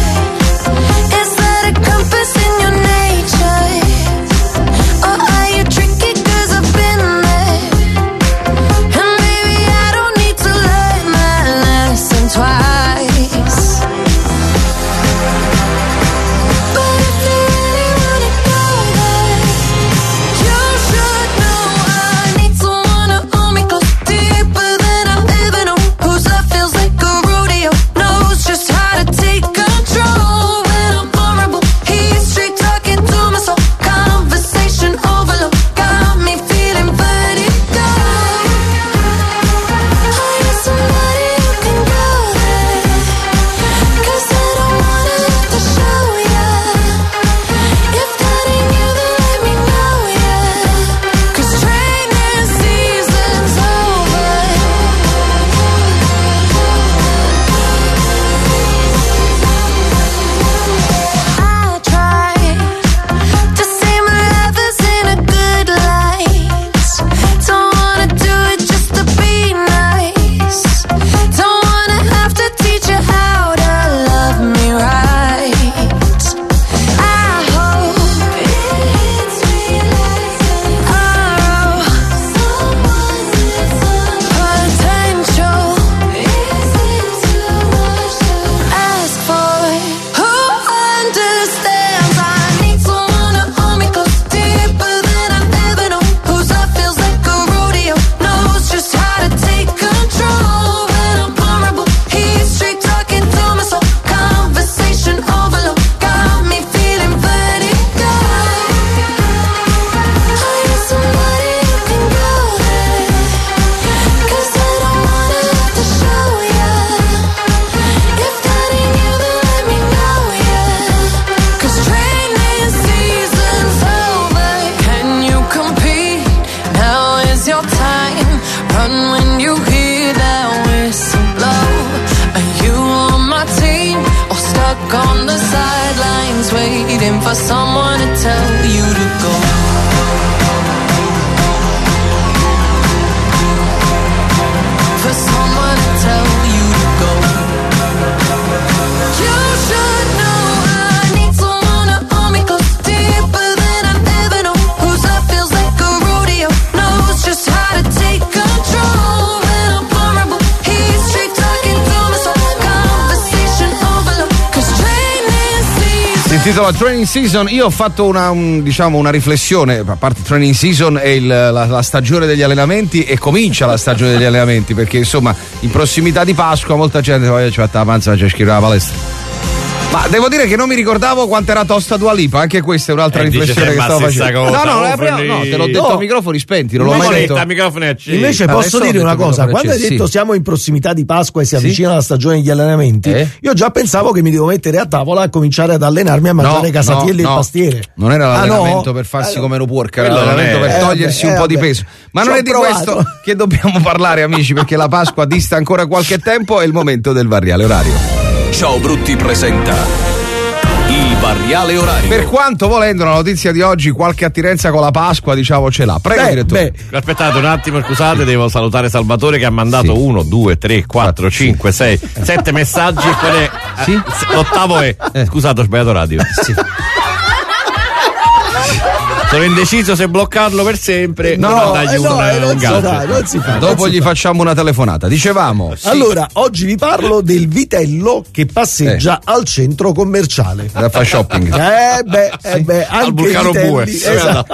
Is that a compass in your nature? Or are you titolo Training Season. Io ho fatto una riflessione, a parte Training Season e la stagione degli allenamenti, e comincia la stagione degli allenamenti, perché insomma in prossimità di Pasqua molta gente poi ci fa la panza, c'è scritto la palestra. Ma devo dire che non mi ricordavo quanto era tosta Dua Lipa, anche questa è un'altra riflessione che stavo facendo. No, te l'ho detto a microfoni spenti, non l'ho mai detto. Invece posso dire una cosa, quando hai detto siamo in prossimità di Pasqua e si avvicina la stagione degli allenamenti, io già pensavo che mi devo mettere a tavola a cominciare ad allenarmi a mangiare casatielli e pastiere. Non era l'allenamento per farsi come lo porca, era l'allenamento per togliersi un po' di peso. Ma non è di questo che dobbiamo parlare, amici, perché la Pasqua dista ancora qualche tempo, è il momento del variale orario. Ciao Brutti presenta il variale orario. Per quanto, volendo, la notizia di oggi qualche attinenza con la Pasqua, diciamo, ce l'ha. Prego, direttore. Aspettate un attimo, scusate, devo salutare Salvatore che ha mandato 1, 2, 3, 4, 5, 6, 7 messaggi e poi l'ottavo è scusate, ho sbagliato radio. Sono indeciso se bloccarlo per sempre o mandargli un gatto. Dopo gli facciamo una telefonata. Dicevamo. Allora, oggi vi parlo del vitello che passeggia al centro commerciale. Da fa shopping. Anche al Vulcano Bue. Esatto.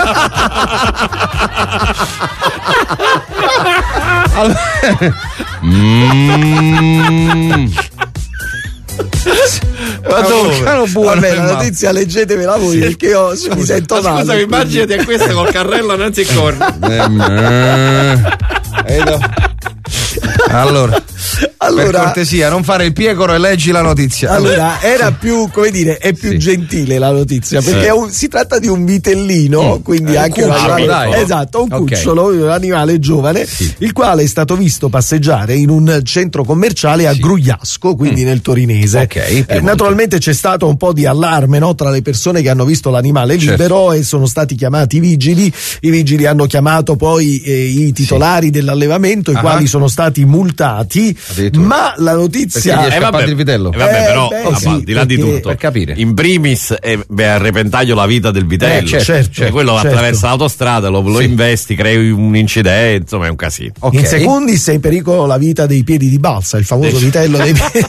Ma dove? Vabbè, la notizia leggetevela voi, perché io mi sento male. Scusa, immaginati a questo col carrello innanzi ai corni. Allora, per cortesia, non fare il piegoro e leggi la notizia. Allora, era più, come dire, è più gentile la notizia, perché si tratta di un vitellino, quindi anche un animale, esatto, un cucciolo, un animale giovane, il quale è stato visto passeggiare in un centro commerciale a Grugliasco, quindi nel torinese. Naturalmente c'è stato un po' di allarme, no, tra le persone che hanno visto l'animale libero e sono stati chiamati i vigili hanno chiamato poi i titolari dell'allevamento, i quali sono stati multati, ma la notizia è scappato il vitello. Però al di là di tutto, per capire, in primis a repentaglio la vita del vitello, certo, quello attraversa l'autostrada, lo investi, crei un incidente, insomma è un casino. In secondi sei in pericolo la vita dei piedi di balsa, il famoso vitello dei piedi.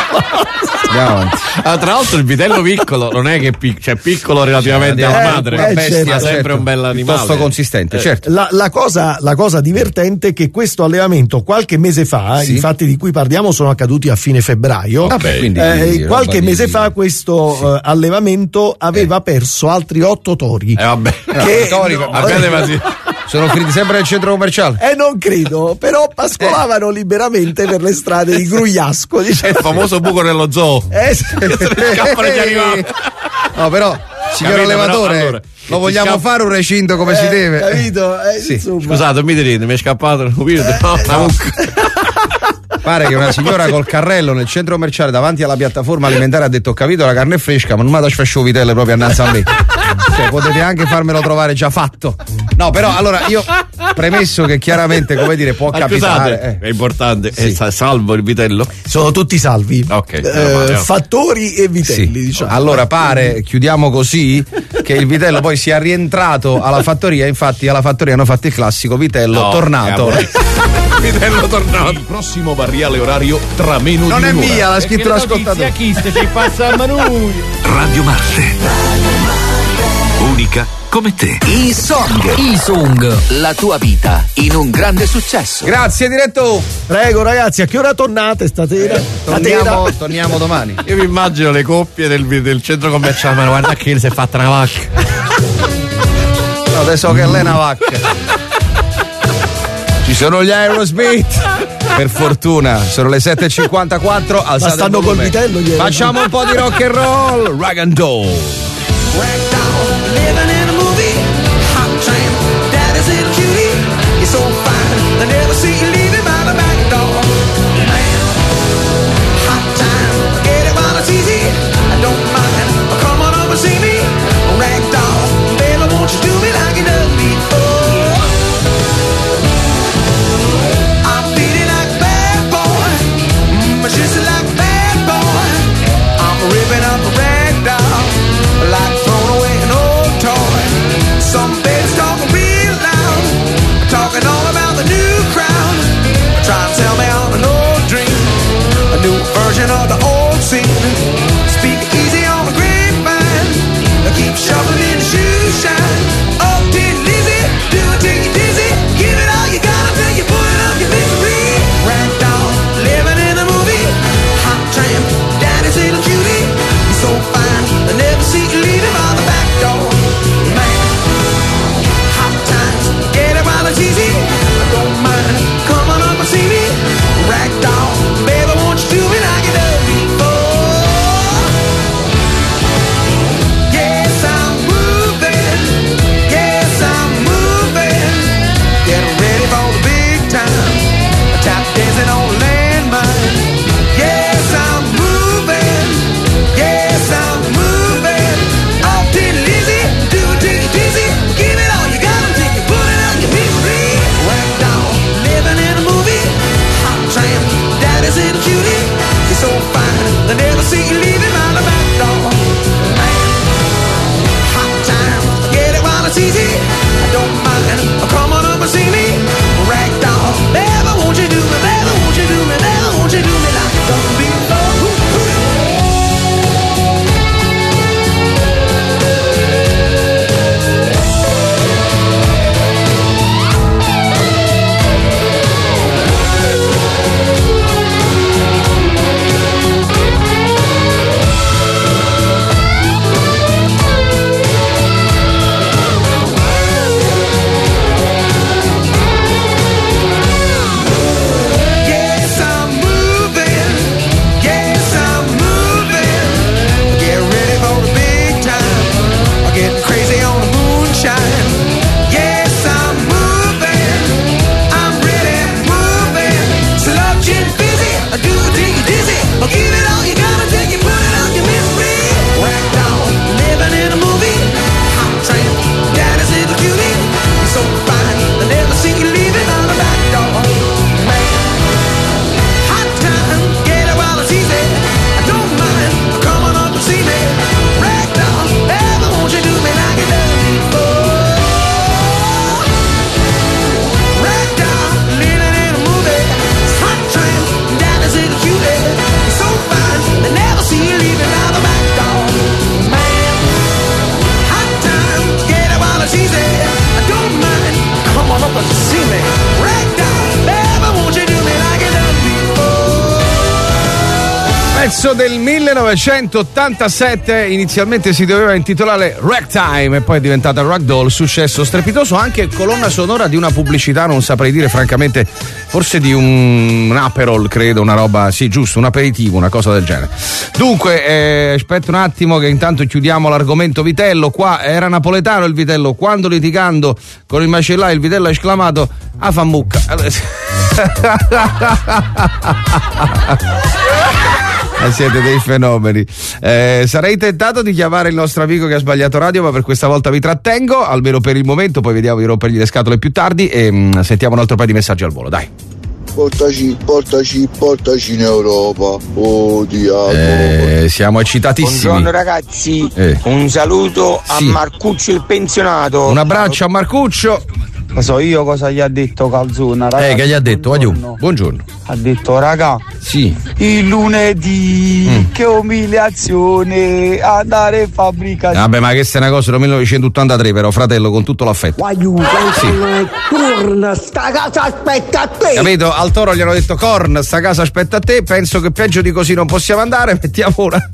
Tra l'altro il vitello piccolo non è che piccolo relativamente alla madre, una bestia, sempre un bel animale piuttosto consistente, certo. La cosa divertente è che questo allevamento qualche mese fa, i fatti di cui parliamo sono accaduti a fine febbraio, qualche mese fa questo allevamento aveva perso altri 8 tori. Sono finiti sempre nel centro commerciale? Non credo, però pascolavano liberamente per le strade di Grugliasco. Diciamo. È il famoso buco nello zoo. Scappano gli animali. No, però, signor allevatore, lo vogliamo fare un recinto come si deve? Capito? Scusate, mi direte, mi è scappato una mucca. Pare che una signora col carrello nel centro commerciale davanti alla piattaforma alimentare ha detto: ho capito, la carne è fresca, ma non mi faccio vitello proprio annanzi a me. Cioè, potete anche farmelo trovare già fatto. No, però allora io premesso che chiaramente, come dire, può capitare. È importante, è salvo il vitello? Sono tutti salvi. Fattori e vitelli, diciamo. Allora pare, chiudiamo così, che il vitello poi sia rientrato alla fattoria. Infatti alla fattoria hanno fatto il classico vitello tornato. Vitello tornato. Il prossimo variale orario tra meno di un'ora. Non è mia, l'ha scritto l'ascoltatore. Ci passa a noi. Radio Marte. Unica come te. E-Song, la tua vita in un grande successo. Grazie diretto. Prego ragazzi, a che ora tornate stasera? Torniamo domani. Io mi immagino le coppie del centro commerciale, ma guarda che si è fatta una vacca. No, adesso che lei è una vacca. Ci sono gli Aerosmith. Per fortuna sono le 7:54. Ma stanno col vitello. Facciamo un po' di rock and roll. Rag and Roll. Living in a movie, hot train, daddy's little cutie. You're so fine, I never see you leaving by the back door. Man, hot time, get it while it's easy. I don't mind, come on over and see me. Ragdoll, baby, won't you do me like you done before? I'm feeling like a bad boy, but just like a bad boy. I'm ripping up a ragdoll, like throwing away an old toy. Some babies talking real loud, talking all about the new crown. Try to tell me on an old dream, a new version of the old scene. Speak easy on the grapevine. Pezzo del 1987, inizialmente si doveva intitolare Ragtime e poi è diventata Ragdoll, successo strepitoso, anche colonna sonora di una pubblicità, non saprei dire francamente, forse di un Aperol, credo, una roba, sì, giusto, un aperitivo, una cosa del genere. Dunque, aspetta un attimo che intanto chiudiamo l'argomento vitello. Qua era napoletano il vitello, quando litigando con il macellaio il vitello ha esclamato "a fa mucca". Siete dei fenomeni. Sarei tentato di chiamare il nostro amico che ha sbagliato radio, ma per questa volta vi trattengo, almeno per il momento, poi vediamo di rompergli le scatole più tardi e sentiamo un altro paio di messaggi al volo, dai. Portaci in Europa. Oh diavolo. Siamo eccitatissimi. Buongiorno ragazzi, un saluto a Marcuccio il pensionato. Un abbraccio a Marcuccio. Lo so io cosa gli ha detto Calzona, ragazzi. Che gli ha detto? Buongiorno. Ha detto raga, sì, il lunedì che umiliazione andare in fabbrica. Vabbè, ma questa è una cosa del 1983, però, fratello, con tutto l'affetto. Corna, sta casa aspetta a te. Capito? Al Toro gli hanno detto corna, sta casa aspetta a te. Penso che peggio di così non possiamo andare, mettiamo una.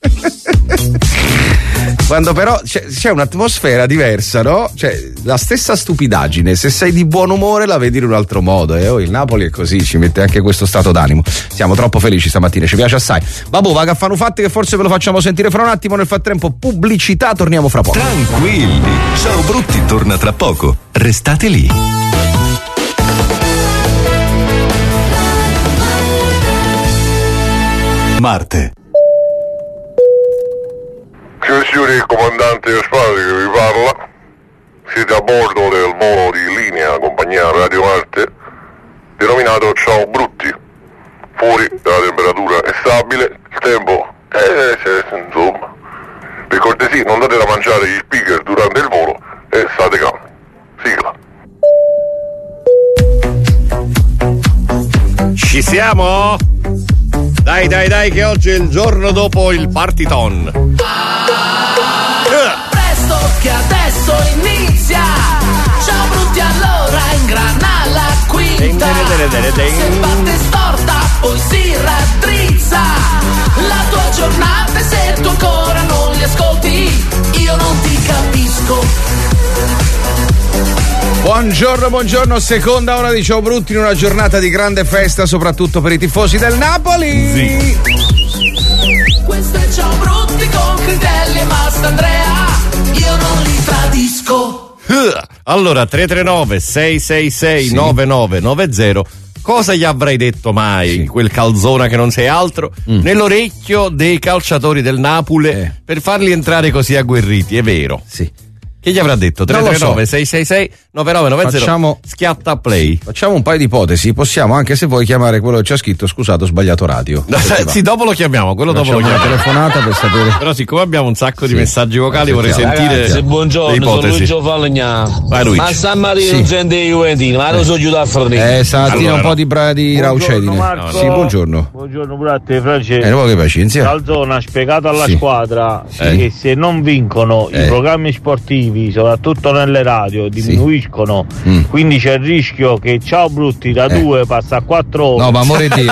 Quando però c'è un'atmosfera diversa, no? Cioè, la stessa stupidaggine, se sei di buon umore la vedi in un altro modo. Il Napoli è così, ci mette anche questo stato d'animo. Siamo troppo felici stamattina, ci piace assai. Vabbè, vaga a fare un fatto che forse ve lo facciamo sentire fra un attimo. Nel frattempo, pubblicità, torniamo fra poco. Tranquilli, Ciao Brutti torna tra poco. Restate lì. Marte. Signori, il comandante Gaspari che vi parla. Siete a bordo del volo di linea compagnia Radio Marte denominato Ciao Brutti. Fuori la temperatura è stabile, il tempo insomma. Per cortesia non date da mangiare gli speaker durante il volo e state calmi. Sigla. Ci siamo? Dai che oggi è il giorno dopo il Partiton. Presto che adesso inizia. Ciao Brutti, allora ingrana la quinta. Se batte storta poi si raddrizza la tua giornata, e se tu ancora non li ascolti io non ti capisco. Buongiorno, seconda ora di Ciao Brutti in una giornata di grande festa, soprattutto per i tifosi del Napoli. Sì. Questo è Ciao Brutti con Critelli e Mastandrea, io non li tradisco. Allora, 339-666-9990. Cosa gli avrei detto mai, quel Calzona che non sei altro, nell'orecchio dei calciatori del Napoli per farli entrare così agguerriti, è vero? Sì. Che gli avrà detto? 339-666-9990. Schiatta play. Facciamo un paio di ipotesi. Possiamo, anche se vuoi, chiamare quello che c'è scritto "Scusate, ho sbagliato radio". Sì, dopo lo chiamiamo. Quello dopo lo chiamiamo. Una telefonata per sapere. Però, siccome abbiamo un sacco di messaggi vocali, vorrei sentire. Ragazzi, buongiorno, sono Luigi Falegnà. Vai, Luigi. Ma stamattina non sente i Juventini, ma lo so giudato a Fernando. Stamattina un po' di Raucedine. Sì, buongiorno. Buongiorno, Buratte, Francesco. Che pazienza. Calzona ha spiegato alla squadra che se non vincono i programmi sportivi, soprattutto nelle radio, diminuiscono, quindi c'è il rischio che Ciao Brutti da 2 passa a 4 ore. No, ma amore Dio.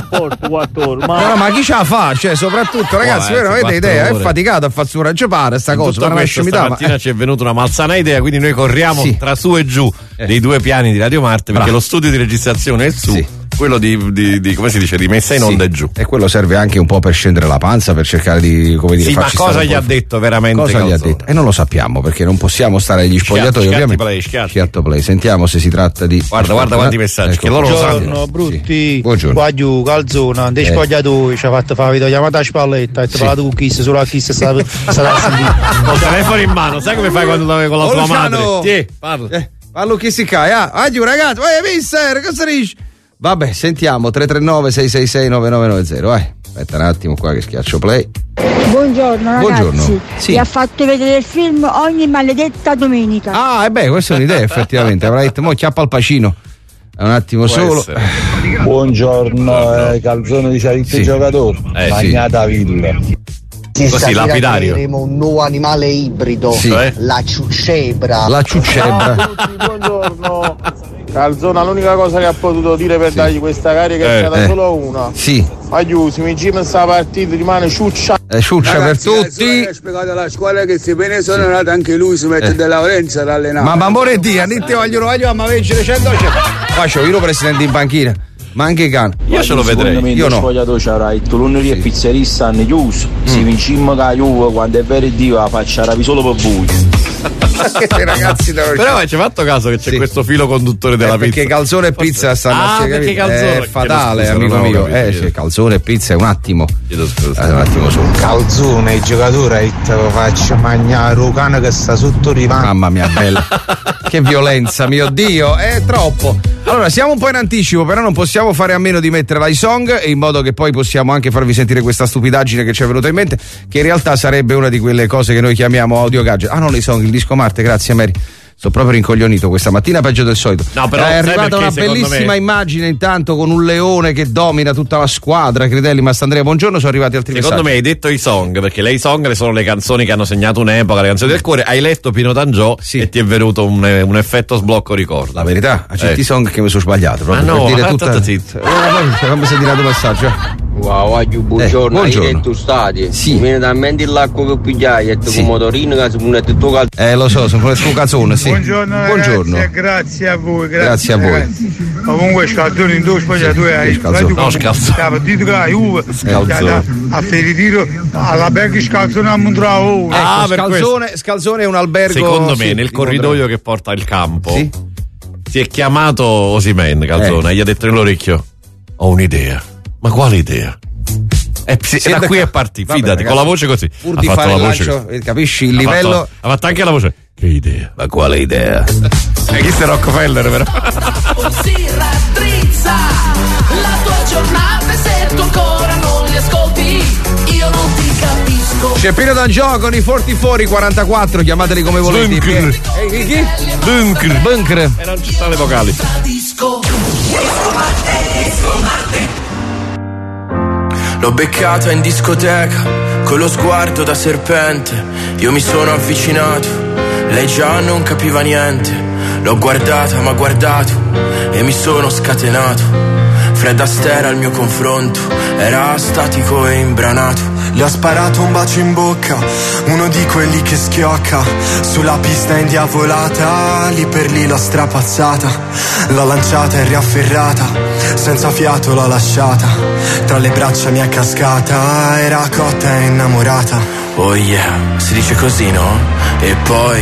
Ma chi ce la fa? Cioè, soprattutto, ragazzi, voi non avete idea, è faticato a far su raggiopare sta cosa. Stamattina ci è venuta una malsana idea, quindi noi corriamo tra su e giù dei due piani di Radio Marte, perché lo studio di registrazione è su. Quello di come si dice, rimessa in onda e giù. E quello serve anche un po' per scendere la panza, per cercare di, come dire, ma cosa gli ha detto veramente? Cosa gli ha detto? E non lo sappiamo, perché non possiamo stare agli spogliatoi, ovviamente. Schiatto play. Sentiamo se si tratta di. Guarda quanti messaggi, che loro lo sanno. Brutti. Buongiorno. Calzona, dei spogliatoi ci ha fatto fare videochiamata a spalletta, e ti parlato con Kiss, solo a Kiss stava sentendo. Ho il telefono in mano, sai come fai quando l'avevi con la tua madre? Parlo. Parlo chi si cae, ragazzi, vai mister, cosa dici? Vabbè, sentiamo 339-666-9990. Vai, aspetta un attimo qua che schiaccio play. Buongiorno ragazzi. Mi ha fatto vedere il film ogni maledetta domenica. Questa è un'idea effettivamente. Avrà detto, mo chiappa al pacino. Un attimo solo. Buongiorno, Calzone di Ciarizzo giocatore. Magnata Villa. Così lapidario. Avremo un nuovo animale ibrido, la ciucebra. La ciucebra. Buongiorno. Calzona, l'unica cosa che ha potuto dire per dargli questa carica è stata solo una. Sì. Aiutami, Jim sta partita, rimane ciuccia. Ciuccia per tutti. Ha spiegato alla squadra che se viene esonerato anche lui si mette De Laurentiis ad allenare. Ma amore di, andate voglio ma vincere 100. Faccio io presidente in panchina. Ma anche Can. Io ce lo vedrei. Io no. Sfogliato c'era il Tolonneria e pizzeria stanno chiusi. Si vincimmo con la Juve quando è vero Dio la faccia rapi solo per voi. Ragazzi, però ci hai fatto caso che c'è questo filo conduttore della pizza? Perché calzone e pizza stanno perché calzone è fatale, amico mio. Calzone e pizza è un attimo. Chiedo scusa. Un attimo solo. Calzone, il giocatore te lo faccio mangiare un cane che sta sotto rivando. Mamma mia, bella. Che violenza, mio Dio, è troppo. Allora, siamo un po' in anticipo, però non possiamo fare a meno di mettere l'iSong, in modo che poi possiamo anche farvi sentire questa stupidaggine che ci è venuta in mente, che in realtà sarebbe una di quelle cose che noi chiamiamo audio gadget. Ah no, l'iSong, il disco Marte, grazie Mary. Sto proprio rincoglionito questa mattina, peggio del solito. No, però è arrivata una bellissima immagine intanto con un leone che domina tutta la squadra. Critelli, Mastandrea, buongiorno. Sono arrivati altri Secondo messaggi. me hai detto i song, perché le song sono le canzoni che hanno segnato un'epoca, le canzoni del cuore. Hai letto Pino D'Angio e ti è venuto un effetto sblocco ricordo. La verità, a certi song che mi sono sbagliato. Proprio no, per dire tutta. Fammi sentire il messaggio. Wow, buongiorno, hai detto stati. Sì. Viene talmente l'acqua che pigliai e con motorino che si punette il tuo calzone. Lo so, sono il tuo calzone, sì. Buongiorno. Grazie a voi, grazie a voi. Comunque scalzone in due spogliatoi hai no, scalzone. La partita che la Juve a Feritiro alla Berghi scalzone a Montrao. Scalzone è un albergo. Secondo me nel corridoio che porta il campo si è chiamato Osimhen Calzone e gli ha detto nell'orecchio: ho un'idea. Ma quale idea? Da qui è partito, fidati, ragazzi, con la voce così. Pur di fare il lancio, capisci il livello? Ha fatto anche la voce. Che idea? Ma quale idea? Chi sei Rockefeller, però? Si raddrizza la tua giornata e se tu ancora non li ascolti, io non ti capisco. C'è Pino D'Angio con i 44 44, chiamateli come volete. Bunker. E non ci stanno le vocali. L'ho beccata in discoteca, con lo sguardo da serpente. Io mi sono avvicinato, lei già non capiva niente. L'ho guardata, m'ha guardato e mi sono scatenato. Fred Astaire al mio confronto era statico e imbranato. Le ho sparato un bacio in bocca, uno di quelli che schiocca. Sulla pista indiavolata, lì per lì l'ho strapazzata. L'ho lanciata e riafferrata, senza fiato l'ho lasciata. Tra le braccia mi è cascata, era cotta e innamorata. Oh yeah, si dice così, no? E poi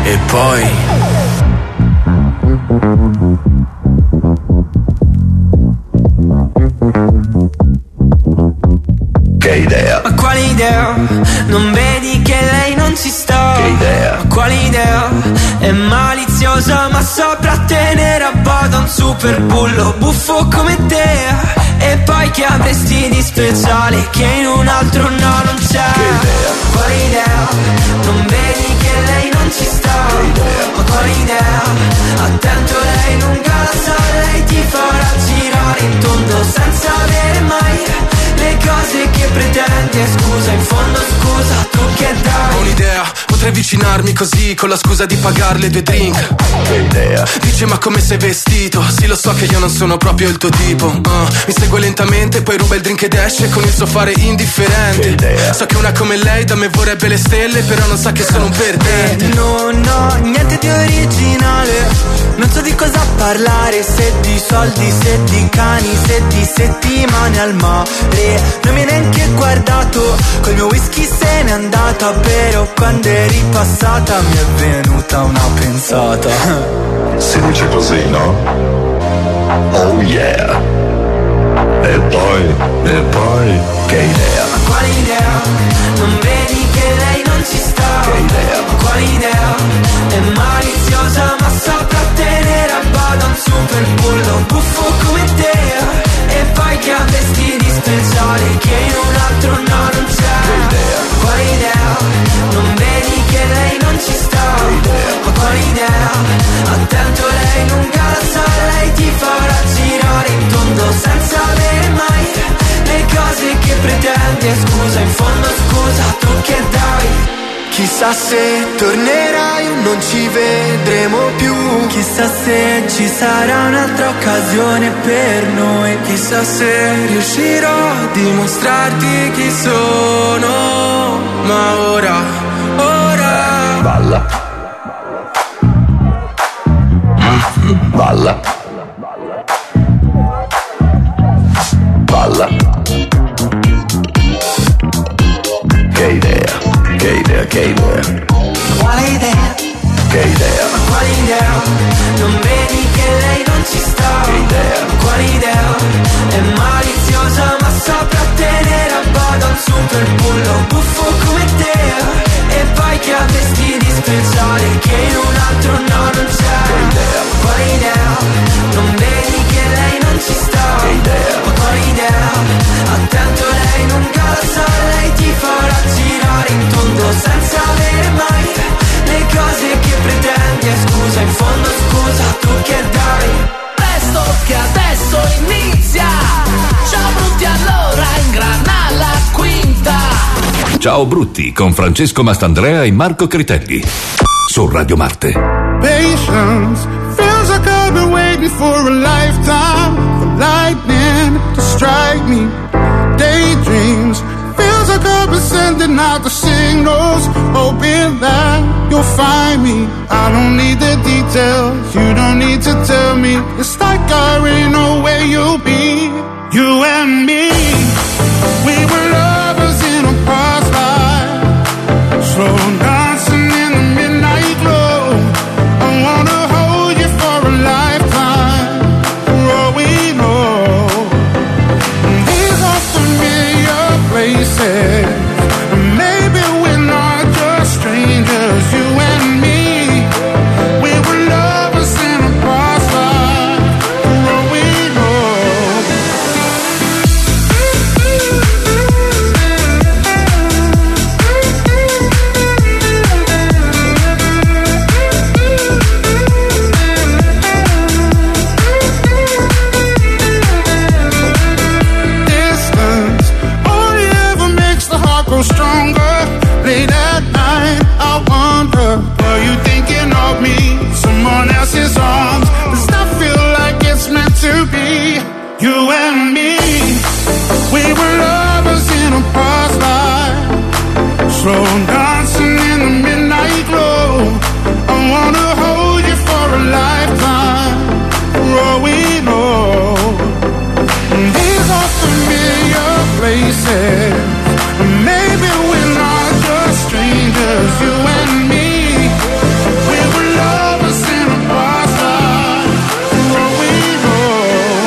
Che idea? Ma quale idea? Non vedi che lei non ci sta? Che idea? Ma quale idea? È maliziosa ma saprà tenere a bada un super bullo buffo come te. E poi che avresti di speciale che in un altro no non c'è? Che idea? Quale idea? Non vedi che lei non ci sta? Che idea? Ma quale idea? Attento, lei lunga la sa, lei ti farà girare in tondo senza avere mai le cose che pretendi. Scusa, in fondo scusa, tu che dai? ho un'idea, potrei avvicinarmi così con la scusa di pagarle 2 drink. Che idea? Dice ma come sei vestito? Sì, lo so che io non sono proprio il tuo tipo. Mi segue lentamente, poi ruba il drink ed esce con il suo fare indifferente. Che idea? So che una come lei da me vorrebbe le stelle, però non sa che sono un perdente. Non ho niente di originale, non so di cosa parlare, se di soldi, se di cani, se di settimane al mare. Non mi hai neanche guardato, col mio whisky se n'è andata, però quando è ripassata mi è venuta una pensata. Si dice così, no? Oh yeah. E poi, che idea? Ma quale idea? Non vedi che lei non ci sta? Che idea? Ma quale idea? È maliziosa ma saprà tenere a bada un super bullo buffo come te. E poi che avresti di speciale che in un altro no non c'è? Che idea? Quale idea? Non vedi che lei non ci sta? Che idea? Ma quale idea? Attento, lei lunga la sa, lei ti farà girare in tondo senza avere mai le cose che pretendi. Chissà se tornerai o non ci vedremo più. Chissà se ci sarà un'altra occasione per noi. Chissà se riuscirò a dimostrarti chi sono. Ma ora balla. Balla. Balla. Che idea, che idea, che idea. quale idea? Che idea. Ma quale idea? Non vedi che lei non ci sta? Che idea. Ma quale idea? È maliziosa ma saprà tenere a bada un super bullo buffo come te. E poi che ha vestiti speciali che in un altro no non c'è. Che idea. Ma quale idea? Non vedi che lei non ci sta? Che idea. Ma quale idea? Attento lei non calza, lei ti farà girare in tondo senza avere mai le cose che pretendi. E scusa, in fondo scusa, tu che dai? Presto che adesso inizia. Ciao brutti, allora ingrana la quinta. Ciao brutti con Francesco Mastandrea e Marco Critelli su Radio Marte. Patience feels like I've been waiting for a lifetime for lightning to strike me. Daydreams feels like I've been sending out the signals, hoping that you'll find me. I don't need the details, you don't need to tell me. It's like I already know where you'll be. You and me, we were lovers in a past life, slow dancing in the midnight glow. I wanna hold you for a lifetime, for all we know. These are familiar places, maybe we're not just strangers. You and me, we were lovers in a past life, for all we know. Distance only ever makes the heart grow stronger. Late at night, I wonder, are you thinking of me? Someone else's arms does not feel like it's meant to be. You and me, we were lovers in a past life, slow dancing in the midnight glow. I wanna hold you for a lifetime, for all we know. These are familiar places, maybe we're not just strangers. You and me, we were lovers in a past life, for all we know.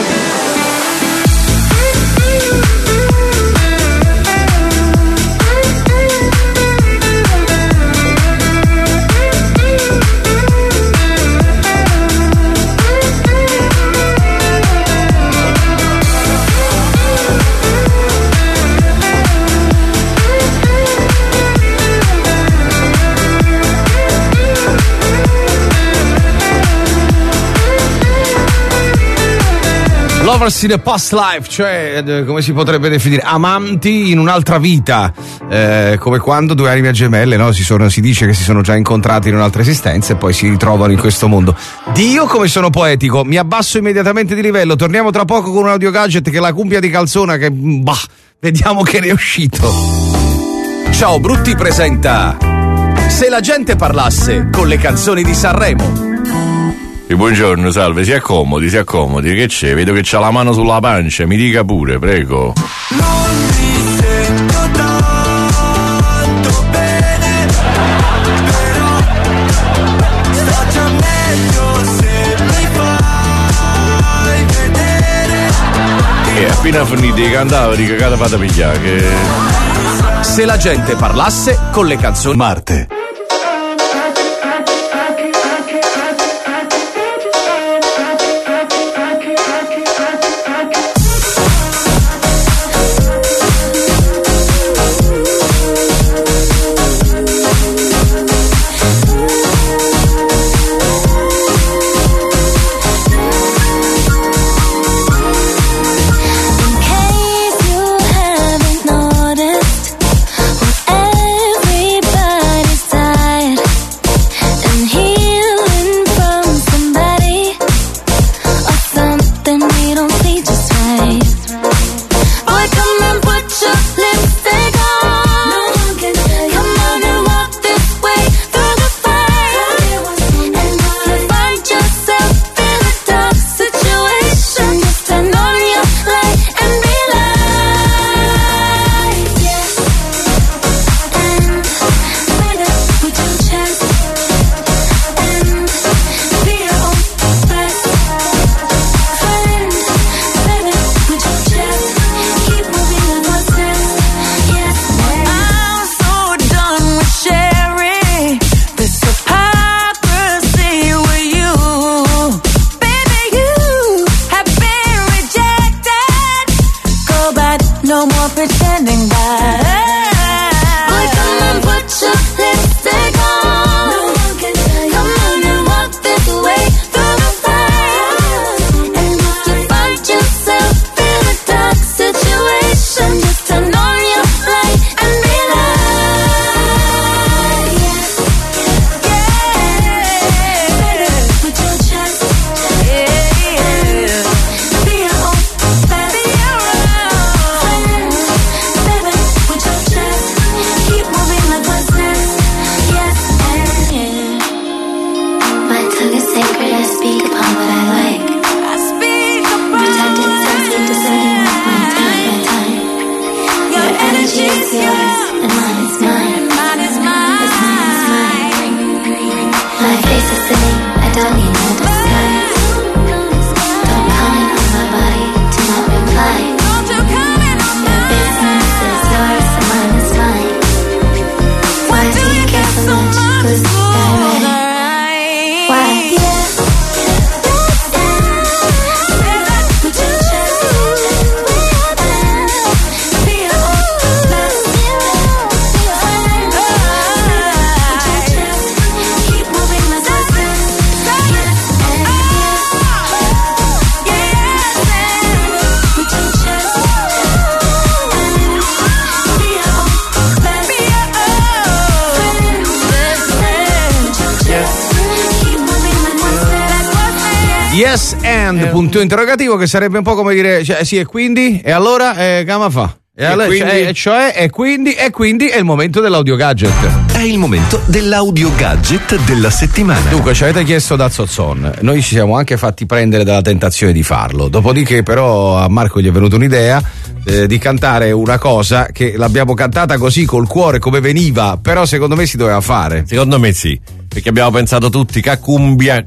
Lovers in a past life, cioè come si potrebbe definire, amanti in un'altra vita, come quando due anime gemelle, no? Si dice che si sono già incontrati in un'altra esistenza e poi si ritrovano in questo mondo. Dio come sono poetico, mi abbasso immediatamente di livello, torniamo tra poco con un audio gadget che è la cumbia di Calzona che, vediamo che ne è uscito. Ciao Brutti presenta Se la gente parlasse con le canzoni di Sanremo. Buongiorno, salve, si accomodi, che c'è? Vedo che c'ha la mano sulla pancia, mi dica pure, prego. Non ti sento tanto bene, però sto già meglio se mi fai vedere. Che appena finito di cantare, dica che fate pigliare, che... Se la gente parlasse con le canzoni Marte. Everybody's no more pretending that. Boy, come and put your lipstick on. No one can tell you. Come on and walk this way through the fire. And if you find yourself in a dark situation, just turn on your light and relax. Yeah. Put your chest, yeah. Be your own baby. Baby, put your chest, keep moving like what's next. Yes, and yeah. My tongue is sacred, I speak upon what I like. Protected, sexy, discerning with my time. Your energy is yours, and mine is mine. This mine is mine. My face is sitting, I don't need no disguise. Don't comment on my body, do not reply. Your business is yours, and mine is mine. Why do you care so much? 'Cause you're right. Why? Yeah. Put your chest, be your own best. Put your chest, keep moving like what's next. Yes, and yes. Put your chest, be your own best. Put your chest, keep moving like what's next. Yes and punto interrogativo, che sarebbe un po' come dire, cioè, sì, e quindi? E allora? Come fa? E allora, quindi è il momento dell'audio gadget. È il momento dell'audio gadget della settimana. Dunque, ci avete chiesto da Zozzon, noi ci siamo anche fatti prendere dalla tentazione di farlo, dopodiché però a Marco gli è venuta un'idea di cantare una cosa che l'abbiamo cantata così col cuore come veniva, però secondo me si doveva fare. Secondo me sì, perché abbiamo pensato tutti la cumbia,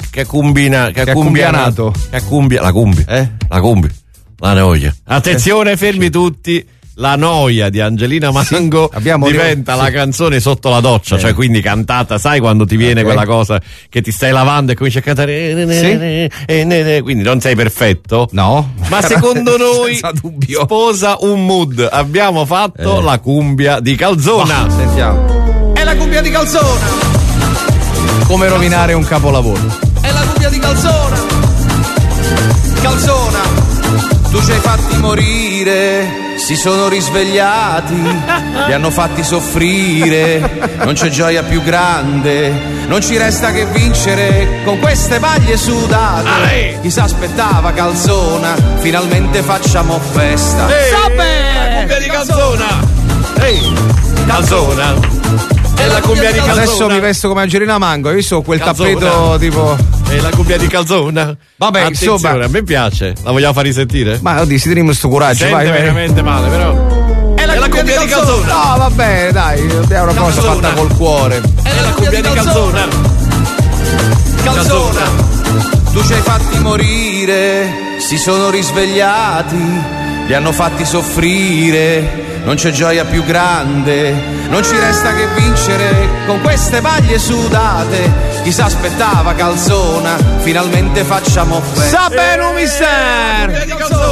la noia. Attenzione, fermi tutti. La noia di Angelina Mango diventa la canzone sotto la doccia, cioè quindi cantata, sai quando ti viene quella cosa che ti stai lavando e cominci a cantare, quindi non sei perfetto? No. Ma secondo noi sposa un mood. Abbiamo fatto la cumbia di Calzona. Sentiamo. È la cumbia di Calzona. Come rovinare un capolavoro. È la cumbia di Calzona. Calzona, tu ci hai fatti morire. Si sono risvegliati, li hanno fatti soffrire, non c'è gioia più grande, non ci resta che vincere con queste maglie sudate. Chi s'aspettava Calzona, finalmente facciamo festa. La cumbia di Calzona. Calzona. È la cumbia di Calzona. Adesso mi vesto come Angelina Mango, hai visto quel tappeto tipo... È la cumbia di Calzona. Vabbè, attenzione, insomma, a me piace. La vogliamo far risentire? Ma oddio, si teniamo sto coraggio, sente vai. veramente male, però. È la cumbia di Calzona. No, va bene, dai, è una cosa fatta col cuore. È la cumbia di Calzona. Calzona, tu ci hai fatti morire, si sono risvegliati, li hanno fatti soffrire. Non c'è gioia più grande, non ci resta che vincere con queste maglie sudate. Chi s'aspettava Calzona, finalmente facciamo festa. Sapenu mister!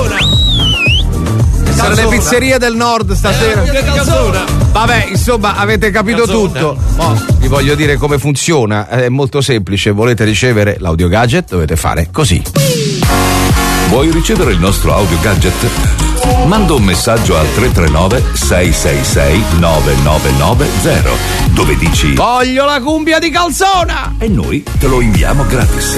Sono le pizzerie del nord stasera. Vabbè, insomma, avete capito tutto. Vi voglio dire come funziona, è molto semplice. Volete ricevere l'audio gadget? Dovete fare così. Vuoi ricevere il nostro audio gadget? Manda un messaggio al 339-666-9990 dove dici voglio la cumbia di Calzona e noi te lo inviamo gratis.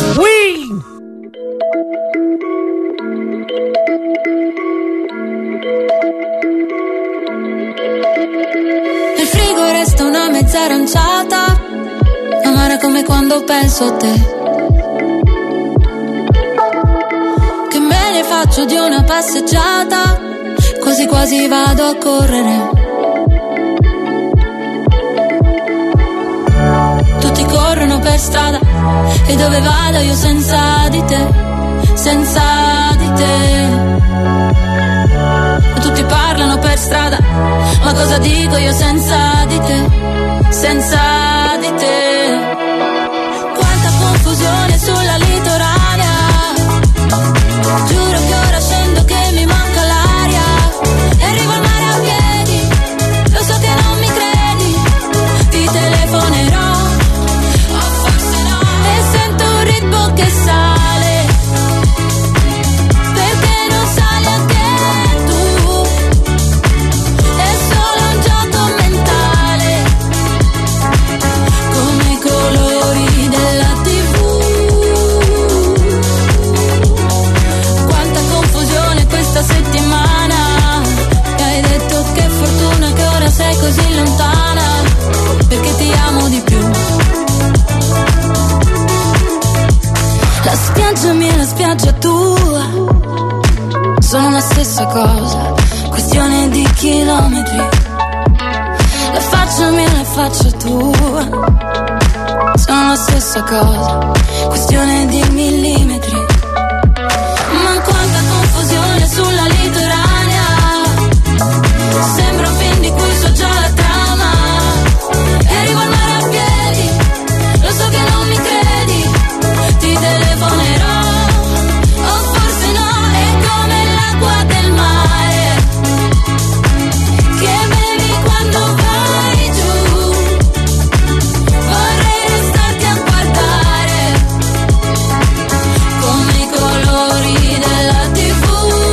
Nel frigo resta una mezza aranciata, amara come quando penso a te. Che me ne faccio di una passeggiata, quasi quasi vado a correre. Tutti corrono per strada e dove vado io senza di te, senza di te. E tutti parlano per strada, ma cosa dico io senza di te, senza di te. Quanta confusione sulla litoranea, giuro che ora scendo che mi manca l'aria. E stessa cosa, questione di chilometri. Le faccio mia, le faccio tua, sono la stessa cosa, questione di millimetri. Ma quanta confusione sulla litoranea, sembra un film di cui so già la trama. Arrivo al mare a piedi, lo so che non mi credi, ti telefonerò, o forse no, è come l'acqua del mare, che bevi quando vai giù, vorrei restarti a guardare, come i colori della TV.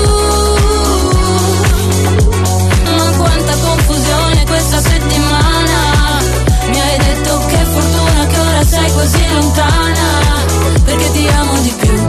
Ma quanta confusione questa settimana, mi hai detto che fortuna che ora sei così lontana, perché ti amo di più.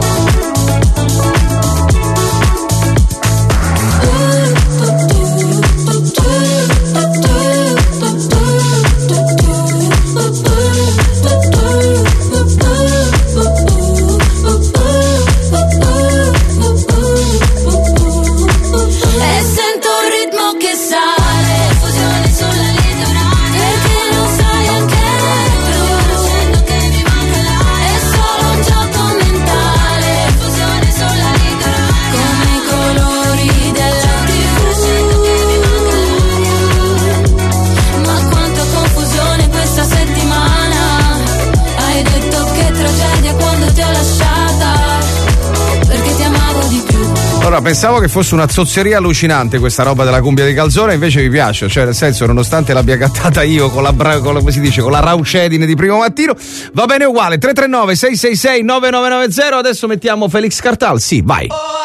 E sento un ritmo che sale, fusione sulla litorale, perché lo sai anche tu, sento che mi manca l'aria, è solo un gioco mentale, fusione sulla litorale, come i colori della TV, sento che mi manca l'aria. Ma quanta confusione questa settimana, hai detto che tragedia quando ti ho lasciata, perché ti amavo di più. Allora, pensavo che fosse una zozzeria allucinante questa roba della cumbia di Calzone, invece mi piace, cioè nel senso, nonostante l'abbia cattata io con la come si dice, con la raucedine di primo mattino, va bene uguale. 339 666 9990. Adesso mettiamo Felix Cartal, sì, vai.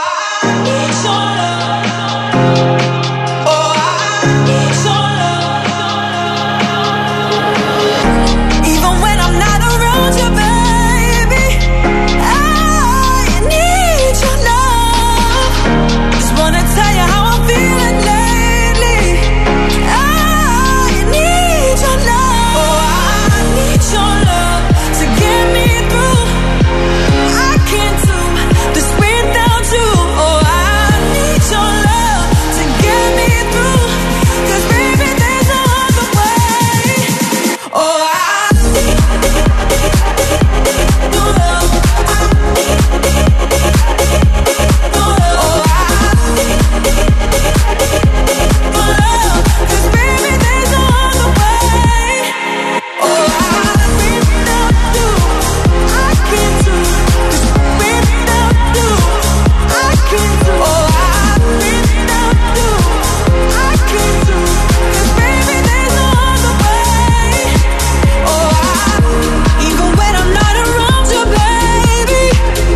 Even when I'm not around you, baby, I need your love. Just wanna tell you how I'm feeling lately. I need your love. Oh, I need your love to get me through. I can't do this without you. Oh, I need your love to get me through. 'Cause baby, there's no other way. Oh, I need your love. Oh, I need your love. 'Cause baby, there's no other way. Oh, without you, I can't do this without you. I can't do. Oh, without you, I can't do. 'Cause baby, there's no other way. Oh, even when I'm not around you, baby,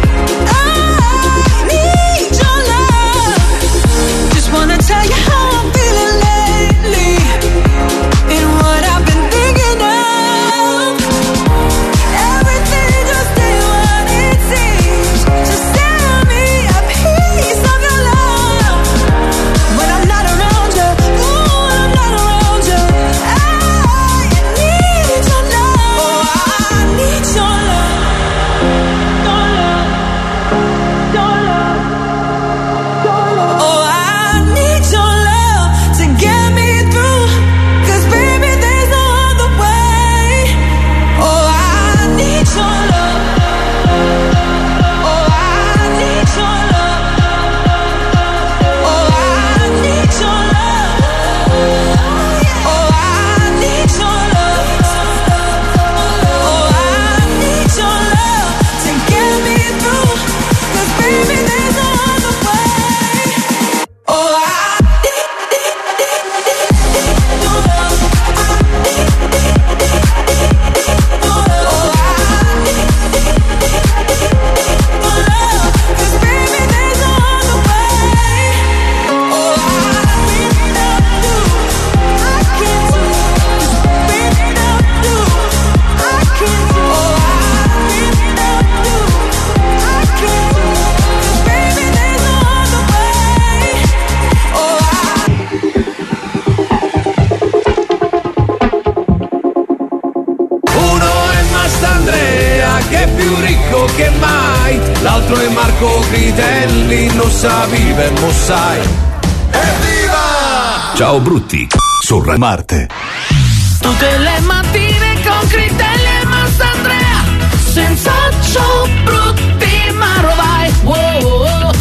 I need your love. Just wanna tell you how I'm feeling lately, and what I've been thinking of. Everything just ain't what it seems. Just send me a piece of your love. When I'm not around you, ooh, when I'm not around you, I need your love. Oh, I need your love. Your love. Oh, I need your love to get me through. 'Cause baby, there's no other way. Oh, I need your love. Oh, I need your love. Oh, I need your love. Oh, I need your love. Oh, I need your love to get me through. 'Cause baby, there's no other way. Oh, I che mai, l'altro è Marco Critelli, non sa vive, mo sai. Ciao Brutti su Marte. Tutte le mattine con Critelli e Mastandrea, senza Ciao Brutti, ma rovai. Wow, wow, wow.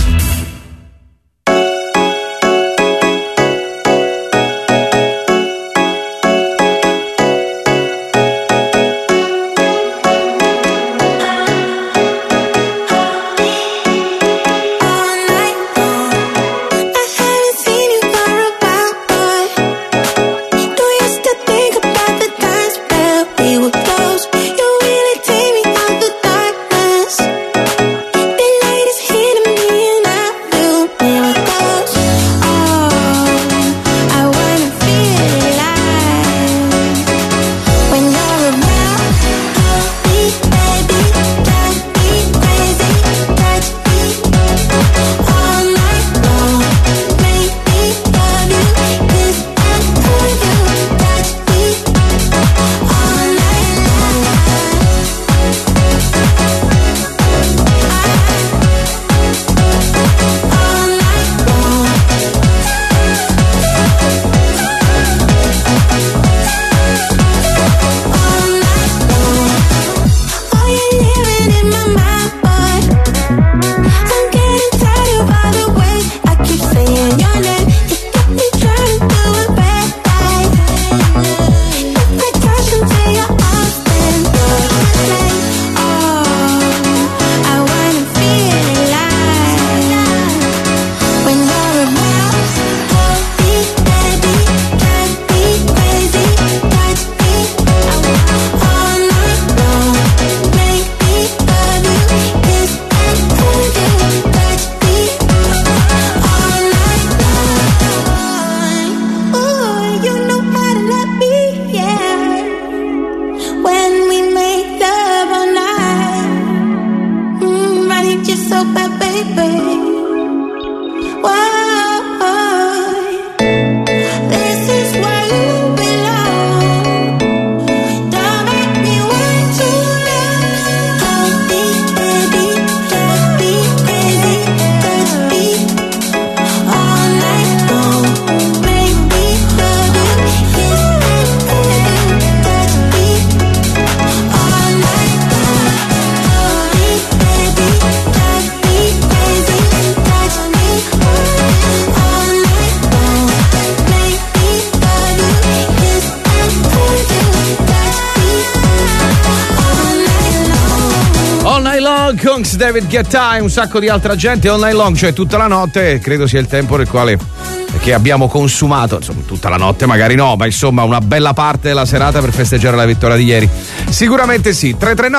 Kungs, David Guetta, un sacco di altra gente all night long, cioè tutta la notte. Credo sia il tempo nel quale che abbiamo consumato, insomma tutta la notte magari no, ma insomma una bella parte della serata per festeggiare la vittoria di ieri. Sicuramente sì.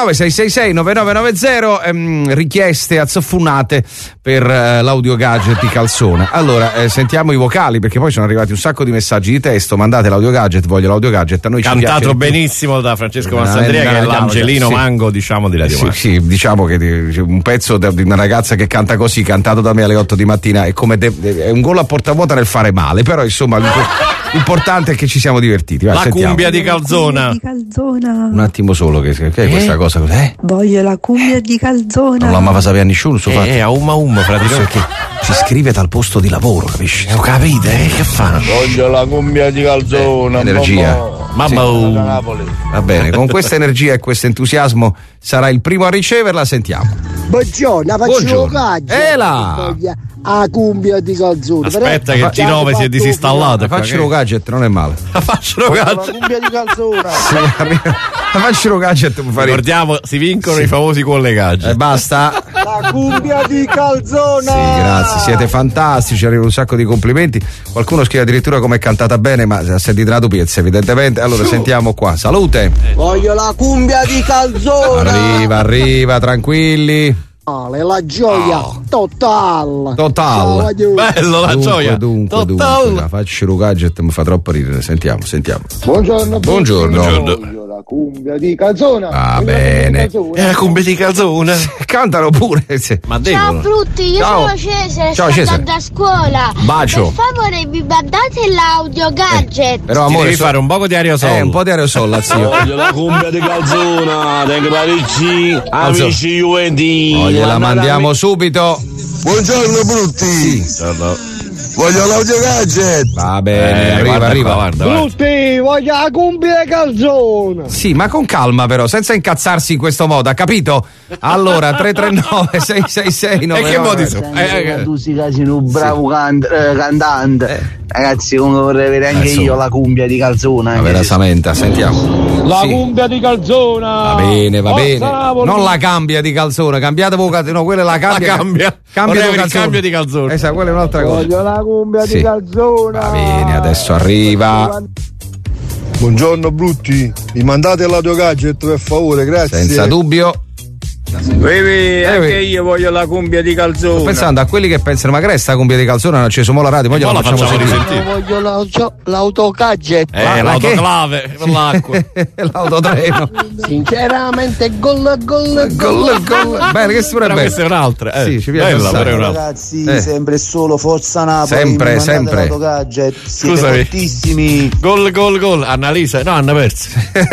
339-666-9990, richieste azzofunate per l'audio gadget di Calzona. Allora sentiamo i vocali, perché poi sono arrivati un sacco di messaggi di testo. Mandate l'audio gadget, voglio l'audio gadget. A noi cantato benissimo da Francesco Massandria, che è l'Angelino sì. Mango, diciamo, di Radio Mare. Sì, diciamo che un pezzo di una ragazza che canta così, cantato da me alle 8 di mattina, è come è un gol a porta vuota nel fare male, però insomma l'importante è che ci siamo divertiti. Vai, la sentiamo. cumbia di Calzona. Un attimo solo, che è questa cosa? Voglio la cumbia di Calzona. Non l'ho mai sapere a nessuno, suo fatto. A umma, fratello. Che ci scrive dal posto di lavoro, capisci? Ho capito, che fanno? Voglio la cumbia di Calzona. Energia. Mamma Va bene, con questa energia e questo entusiasmo sarà il primo a riceverla, sentiamo. Buongiorno, faccio un caggio. A cumbia di Calzona. Aspetta che il G9 si è disinstallato. Faccio un gadget, non è male. Faccio un gadget. La cumbia di Calzona. Faccio un gadget. Ricordiamo, si vincono i famosi collegaggi. Basta. La cumbia di Calzona. Sì, grazie, siete fantastici, arrivano un sacco di complimenti. Qualcuno scrive addirittura come è cantata bene, ma ha sentito una dupiezza, evidentemente. Allora sentiamo qua. Salute. Voglio la cumbia di Calzona. Arriva, tranquilli. La gioia totale. Bello la gioia. Dunque, faccio un gadget, mi fa troppo ridere. Sentiamo. Buongiorno. La cumbia di Calzona. Va bene. La cumbia di Calzona. Cantano pure. Ma ciao Brutti, io sono Cesare. Ciao Cesare. Da scuola. Bacio. Per favore mi mandate l'audio gadget. Però amore, devi fare un po' di aerosol. Un po' di aerosol, zio. Voglio la cumbia di Calzona. Tengo parecchi amici Juventini. La mandiamo subito. Buongiorno Brutti. Sì. Voglio l'audio gadget. Va bene, arriva. Guarda. Tutti, voglio la cumbia di calzone. Sì, ma con calma però, senza incazzarsi in questo modo, ha capito? Allora, 339 666 9. E che modi sono? Tu sei quasi un bravo cantante. Ragazzi, come vorrei vedere anche io la cumbia di calzone. Va bene, Samenta, sentiamo. La cumbia di calzone. Va bene. Non la cambia di calzone, cambiate voi, no, quella è la cambia. Cambia il cambio di calzone. Esatto, quella è un'altra cosa. Voglio la cumbia di calzone. Va bene, adesso arriva. Buongiorno brutti, mi mandate l'audio gadget per favore, grazie. Senza dubbio. Anche io voglio la cumbia di calzone. Sto pensando a quelli che pensano, ma che è sta cumbia di calzone, hanno acceso mo la radio, poi la facciamo risentire. Voglio l'autogadget. L'autoclave per l'acqua. L'autotreno. Sinceramente gol. Bene, che pure è bello. Questa è un'altra. Sì, ci piace bella, ragazzi, sempre solo Forza Napoli. Sempre. L'autogadget. Siete fortissimi. Gol. Annalisa, no, hanno perso.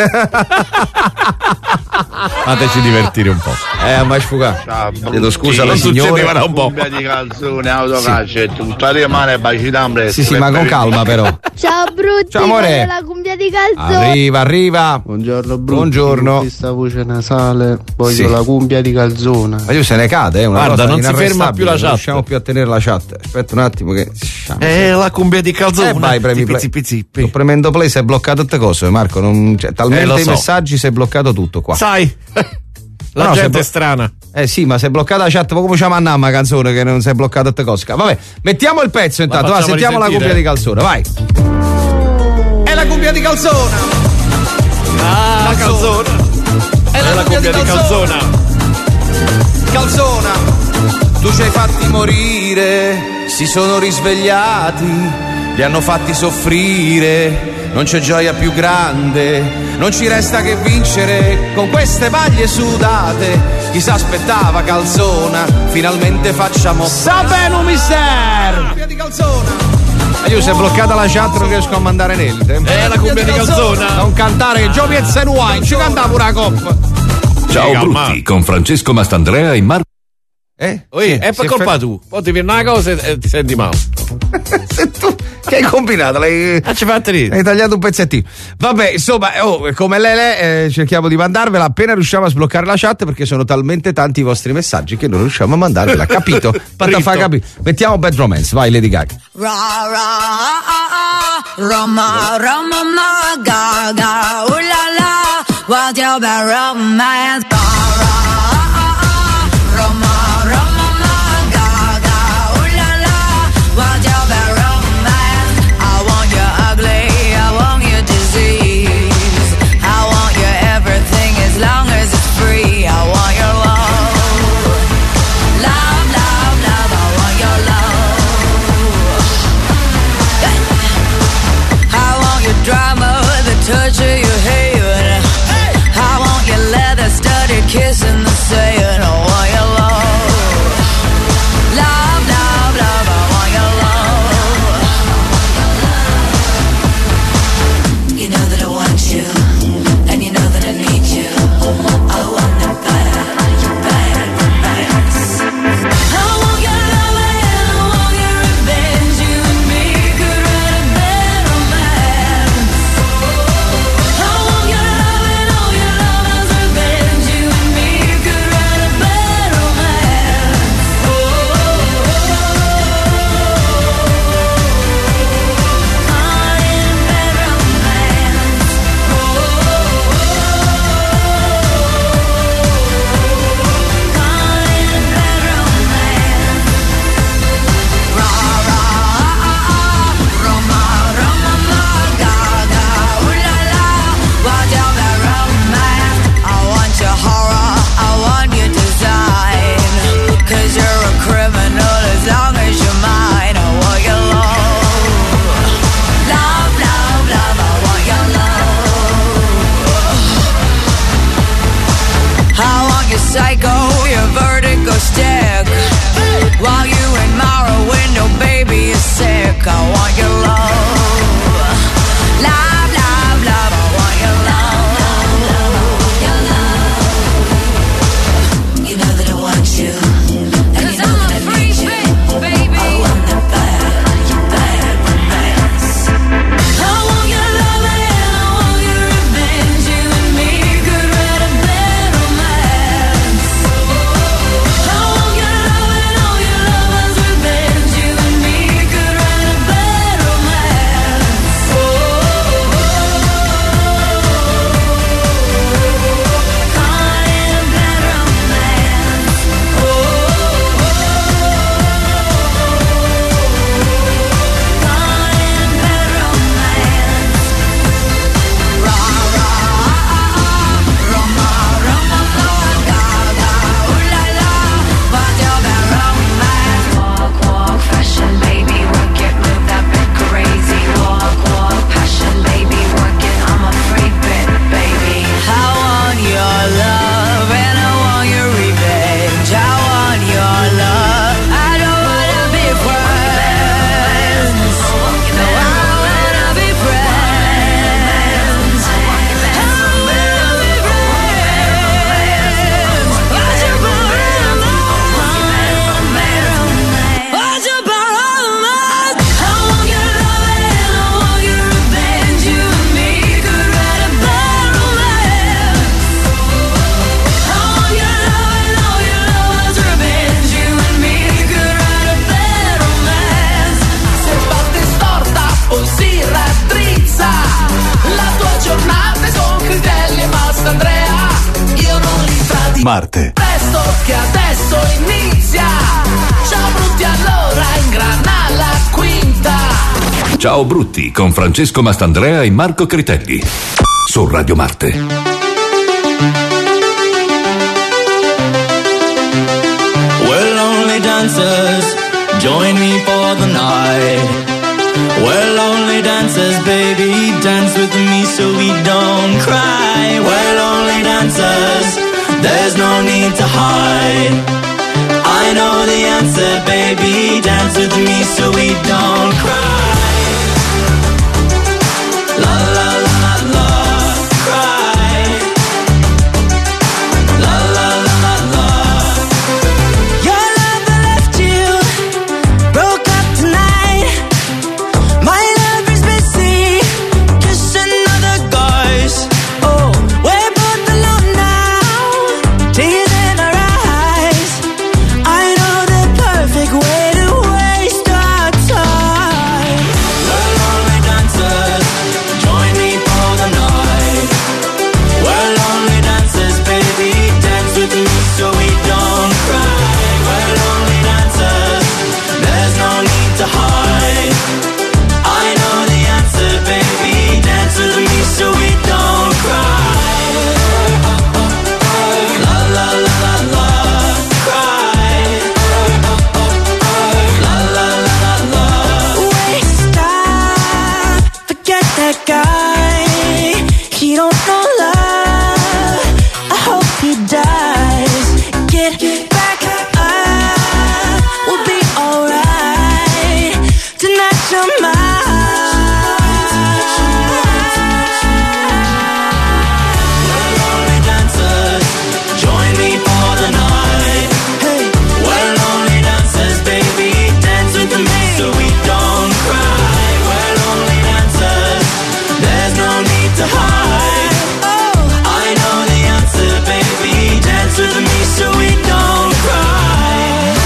Fateci divertire un po'. Ma sfugà. Chiedo scusa alla signora. Un po'. Cumbia di calzone, autogadget, tutta le mani bacitambre. Sì, ma con calma però. Ciao brutti, ciao amore. La cumbia di calzone. Arriva. Buongiorno brutti. Buongiorno. Con questa voce nasale voglio la cumbia di calzone. Ma io se ne cade, una guarda, cosa non si ferma più la chat. Non riusciamo più a tenere la chat. Aspetta un attimo che la cumbia di calzone. Vai, premi play. Sto premendo play, si è bloccato tutte cose, Marco, non c'è talmente i messaggi, si è bloccato tutto qua. Sai. La gente è strana. Sì, ma se è bloccata la chat, come facciamo a una canzone che non si è bloccata tutte cose? Vabbè, mettiamo il pezzo intanto, va, sentiamo la cumbia di calzone, vai. È la cumbia di calzone. La calzona. È la cumbia di calzona. Calzona, tu ci hai fatti morire, si sono risvegliati, li hanno fatti soffrire. Non c'è gioia più grande, non ci resta che vincere con queste maglie sudate. Chi s'aspettava calzona, finalmente facciamo Sabeno Mister! Cumbia di calzona. Io si è bloccata la chat, non riesco a mandare niente. La cumbia di calzona. Non cantare che Giovi e Senuai, ci cantava pure la coppa. Ciao brutti, con Francesco Mastandrea e Marco. È per colpa tu. Poi ti viene una cosa e ti senti male. Se tu che hai combinato? Hai tagliato un pezzettino. Vabbè, insomma, come lei cerchiamo di mandarvela appena riusciamo a sbloccare la chat, perché sono talmente tanti i vostri messaggi che non riusciamo a mandarvela, capito? Mettiamo Bad Romance, vai Lady Gaga. Roma, Gaga, ooh la la, what's your bad romance? Touch of your hair, I want your leather studded kiss in the sand. I want your love, I want your love. You know that I want you, and you know that I need you. I want the better, you better romance. I want your love and I want your revenge. You and me could write a bad romance. Marte. Presto che adesso inizia. Ciao brutti, allora ingrana la quinta. Ciao brutti con Francesco Mastandrea e Marco Critelli su Radio Marte. Well, only dancers, join me for the night. Well, only dancers, baby, dance with me so we don't cry. Well, only dancers, there's no need to hide. I know the answer, baby, dance with me so we don't cry. La la la la, cry. La la la la. Your lover left you, broke up tonight. My lover's busy, kissing other guys. Oh, we're both alone now, tears in our eyes. I know the perfect way to waste our time. We're lonely dancers, join me for the night. We're lonely dancers, baby, dance with me so we don't cry. We're lonely dancers, there's no need to hide. I know the answer, baby, dance with me so we don't cry. La la la la la, cry. La la la la la. Waste time, forget that guy. He don't know love. I hope he dies. Get back up, we'll be alright. Tonight you're mine. We're lonely dancers, join me for the night. Hey, we're lonely dancers, baby, dance with me so we don't cry. We're lonely dancers, there's no need to hide. Oh, I know the answer, baby, dance with me so we don't cry.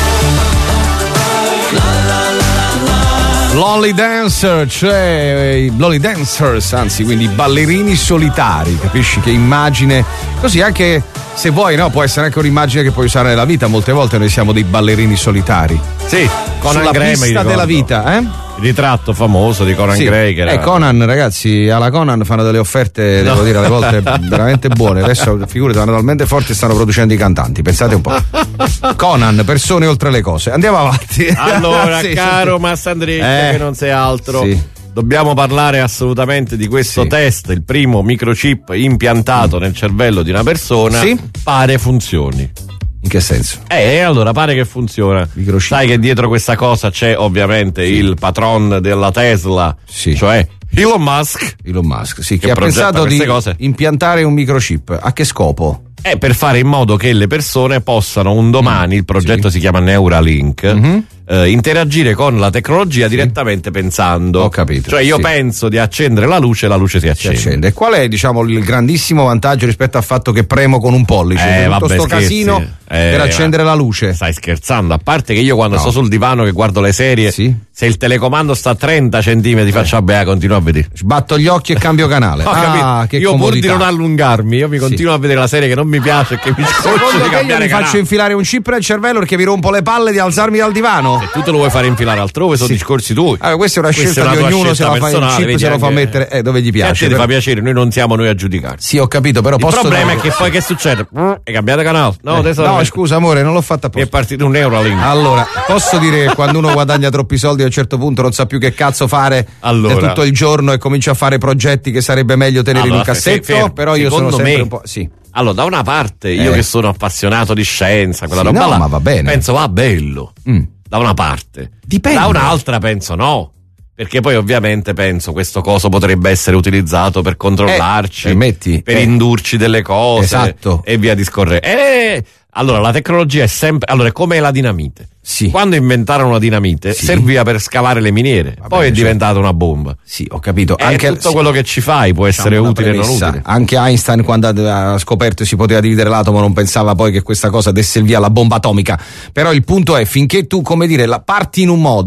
La la la la. Lonely Dancer, cioè i Lonely Dancers, anzi, quindi i ballerini solitari, capisci che immagine, così anche se vuoi, no, può essere anche un'immagine che puoi usare nella vita, molte volte noi siamo dei ballerini solitari. Sì, Conan sulla Gray, pista della vita, Il ritratto famoso di Conan Sì. Gray che era... Conan, ragazzi, alla Conan fanno delle offerte, devo dire, alle volte veramente buone. Adesso figurati, vanno talmente forti e stanno producendo i cantanti, pensate un po'. Conan, persone oltre le cose. Andiamo avanti. Allora, Sì, caro sì. Massandreccia, che non sei altro, Sì. dobbiamo parlare assolutamente di questo test, il primo microchip impiantato nel cervello di una persona. Sì. Pare funzioni. In che senso? Allora pare che funziona. Sai che dietro questa cosa c'è ovviamente il patron della Tesla, cioè Elon Musk. Elon Musk, sì, che che ha pensato di queste cose. impiantare un microchip. A che scopo? È per fare in modo che le persone possano un domani, il progetto si chiama Neuralink, interagire con la tecnologia direttamente pensando. Ho capito. Cioè io penso di accendere la luce si accende. E qual è, diciamo, il grandissimo vantaggio rispetto al fatto che premo con un pollice? Tutto sto casino per accendere la luce. Stai scherzando? A parte che io quando sto sul divano che guardo le serie, se il telecomando sta a 30 centimetri faccio continua a vedere. Sbatto gli occhi e cambio canale. Ho capito. Che io comodità. pur di non allungarmi, io mi continuo a vedere la serie che non mi piace e che mi scoccia Secondo di te io cambiare mi canale. faccio infilare un chip nel cervello perché vi rompo le palle di alzarmi dal divano? Se tu te lo vuoi fare infilare altrove sono discorsi tuoi. Questa è una scelta di tua ognuno, se scelta la fa il personale, chip se lo fa vedi mettere dove gli E a piace. te ti fa piacere, noi non siamo noi a giudicare. Sì, ho capito, però Il posso problema è che poi che succede? Hai cambiato canale? No, scusa amore, non l'ho fatta apposta. È partito un Neuralink. Allora, posso dire che quando uno guadagna troppi soldi a un certo punto non sa più che cazzo fare tutto il giorno e comincia a fare progetti che sarebbe meglio tenere in un cassetto, però io sono sempre un po'... Sì. Allora, da una parte, io che sono appassionato di scienza, quella Sì, roba no, là, ma va bene. penso va bello. Da una parte. Dipende. Da un'altra penso no. Perché poi ovviamente penso questo coso potrebbe essere utilizzato per controllarci, per indurci delle cose, esatto, e via discorrendo. Allora, la tecnologia è sempre... Allora, è come la dinamite. Sì. Quando inventarono la dinamite serviva per scavare le miniere, poi è diventata una bomba. Sì, ho capito. Anche tutto quello che ci fai può essere utile e non utile. Anche Einstein, quando ha scoperto si poteva dividere l'atomo, non pensava poi che questa cosa desse il via alla bomba atomica. Però il punto è, finché tu, come dire, la parti in un modo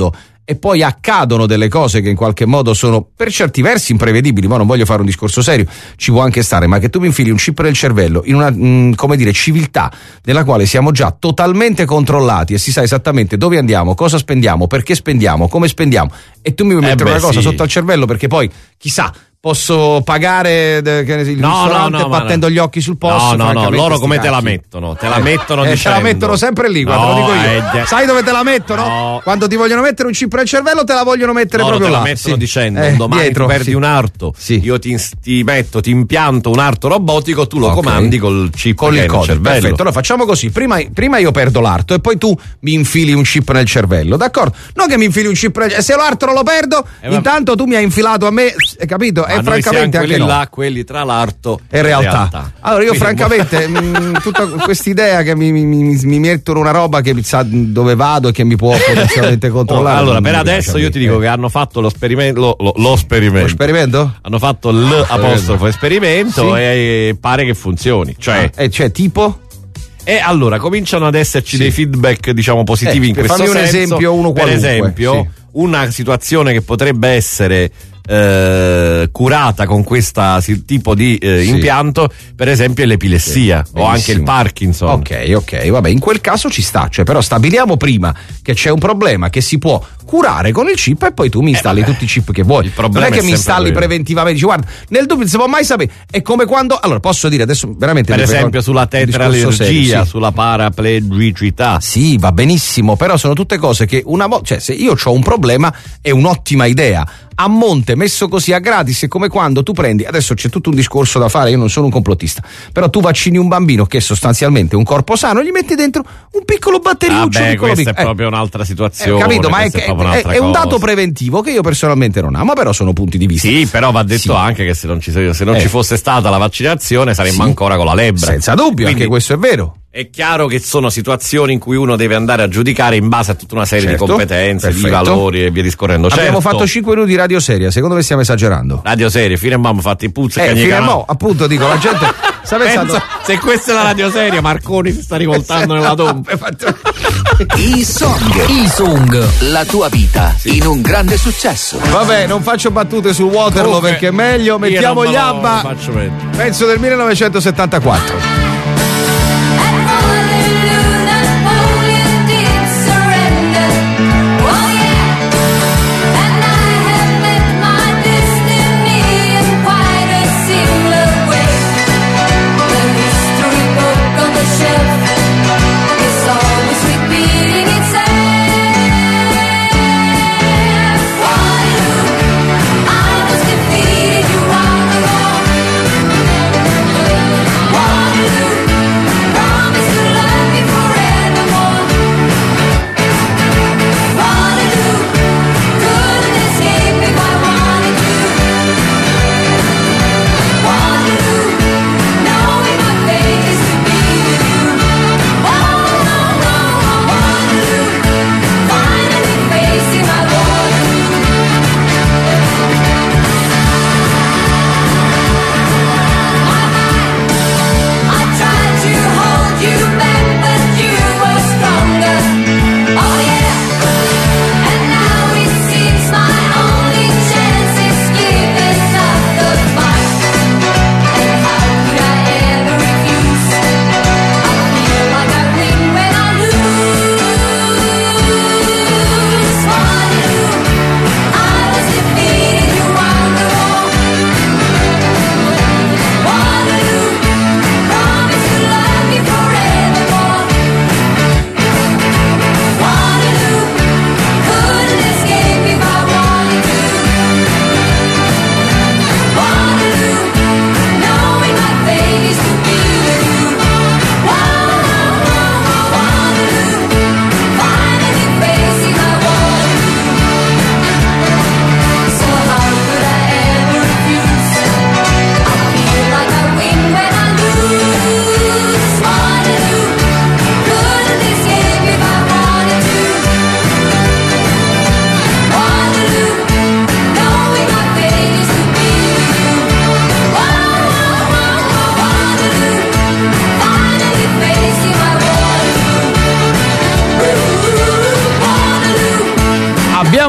e poi accadono delle cose che in qualche modo sono per certi versi imprevedibili, ma non voglio fare un discorso serio, ci può anche stare, ma che tu mi infili un chip nel cervello in una come dire civiltà nella quale siamo già totalmente controllati e si sa esattamente dove andiamo, cosa spendiamo, perché spendiamo, come spendiamo, e tu mi vuoi mettere una cosa sotto al cervello perché poi chissà posso pagare il ristorante battendo gli occhi sul posto. No, loro come te la mettono? Te la mettono dicendo. Te la mettono sempre lì, quando lo dico io. Sai dove te la mettono? No. Quando ti vogliono mettere un chip nel cervello te la vogliono mettere loro proprio là. Te la mettono dicendo domani dietro, tu perdi un arto, io ti impianto un arto robotico, tu lo comandi col chip con il cervello. Perfetto, allora facciamo così, prima io perdo l'arto e poi tu mi infili un chip nel cervello, d'accordo? Non che mi infili un chip nel cervello, se l'arto non lo perdo, intanto tu mi hai infilato a me, capito? Ma francamente anche quelli là, quelli tra l'arto e realtà. Allora io francamente tutta quest'idea che mi mettono una roba che sa dove vado e che mi può potenzialmente controllare. Allora per adesso io ti dico che hanno fatto lo sperimento. Hanno fatto l'apostrofo esperimento e pare che funzioni, cioè tipo. E allora cominciano ad esserci dei feedback diciamo positivi in questo senso. Fammi un esempio, uno qualunque. Per esempio una situazione che potrebbe essere curata con questo tipo di impianto, per esempio l'epilessia o anche il Parkinson. Ok, vabbè, in quel caso ci sta, cioè però stabiliamo prima che c'è un problema che si può curare con il chip e poi tu mi installi tutti i chip che vuoi. Non è che mi installi preventivamente, dici guarda, nel dubbio non si può mai sapere, è come quando, allora posso dire adesso veramente per esempio sulla tetraallergia, sulla paraplegicità. Sì, va benissimo, però sono tutte cose che una volta, cioè se io ho un problema è un'ottima idea. A monte messo così a gratis è come quando tu prendi, adesso c'è tutto un discorso da fare, io non sono un complottista, però tu vaccini un bambino che è sostanzialmente un corpo sano e gli metti dentro un piccolo batteriuccio questa è proprio un'altra situazione, capito, ma è un dato preventivo che io personalmente non amo, però sono punti di vista. Sì, però va detto anche che se non ci fosse stata la vaccinazione saremmo ancora con la lebbra, senza dubbio. Quindi, anche questo è vero. È chiaro che sono situazioni in cui uno deve andare a giudicare in base a tutta una serie di competenze, di valori e via discorrendo. Abbiamo fatto 5 minuti di radio seria, secondo me stiamo esagerando. Radio seria, fino a mamma fatti puzza e fino a mo', appunto dico, la gente sta pensando se questa è la radio seria, Marconi si sta rivoltando nella tomba. E-Song, la tua vita in un grande successo. Vabbè, non faccio battute sul Waterloo perché è meglio, mettiamo gli ABBA, penso del 1974. One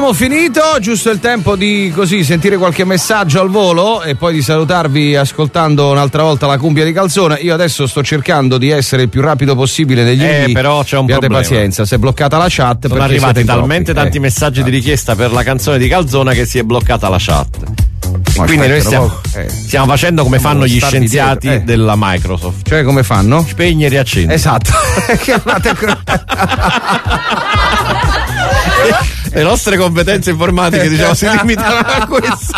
Abbiamo finito, giusto il tempo di così sentire qualche messaggio al volo e poi di salutarvi ascoltando un'altra volta la cumbia di Calzona. Io adesso sto cercando di essere il più rapido possibile negli inviti. Però c'è un problema. Pazienza, si è bloccata la chat. Sono arrivati talmente tanti messaggi di richiesta per la canzone di Calzona che si è bloccata la chat. Quindi noi stiamo facendo come fanno gli scienziati della Microsoft. Cioè come fanno? Spegne e riaccendi. Esatto. Le nostre competenze informatiche si limitano a questo.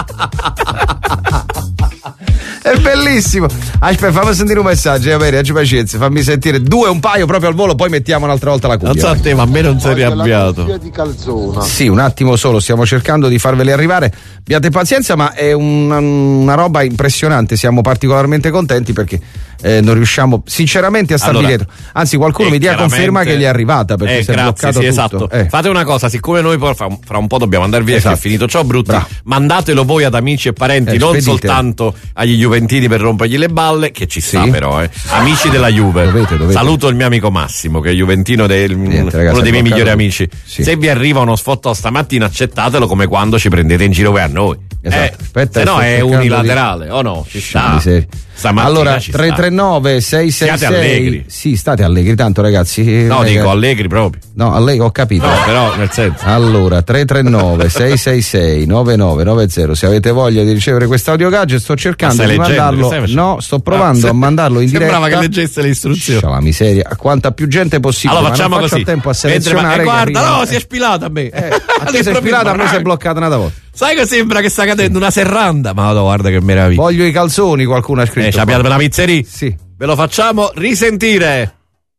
È bellissimo. Aspetta, fammi sentire un messaggio, aggi pazienza, fammi sentire un paio proprio al volo, poi mettiamo un'altra volta la cumbia. Non so a te, ma a me non sei arrabbiato. Di Calzona. Sì, un attimo solo, stiamo cercando di farveli arrivare. Abbiate pazienza, ma è una roba impressionante, siamo particolarmente contenti perché non riusciamo sinceramente a starvi dietro. Anzi, qualcuno mi dia conferma che gli è arrivata perché si è bloccato tutto. Esatto. Fate una cosa, siccome noi poi fra un po' dobbiamo andare via, che è finito ciò brutti, mandatelo voi ad amici e parenti, non soltanto agli juventini per rompergli le balle, che ci sta però, amici della Juve. Dovete. Saluto il mio amico Massimo, che è juventino, uno dei miei migliori amici. Sì. Se vi arriva uno sfottò stamattina, accettatelo come quando ci prendete in giro voi a noi. Aspetta, se no è unilaterale, o no? Ci sta. Allora 339 666. State allegri. Sì, state allegri, tanto ragazzi. No, dico allegri proprio. No, allegri, ho capito. No, però nel senso. Allora 339 666 9990. Se avete voglia di ricevere questo audio gadget, sto cercando di mandarlo. No, sto provando a mandarlo in diretta. Sembrava che leggesse le istruzioni. La miseria, a quanta più gente possibile. Allora facciamo così. Tempo a selezionare. Guarda, si è spilata a me. A te si è spilata, a me si è bloccata una volta. Sai che sembra che sta cadendo una serranda? Ma no, guarda che meraviglia. Voglio i calzoni, qualcuno ha scritto. Ci abbiamo la pizzeria? Sì. Ve lo facciamo risentire.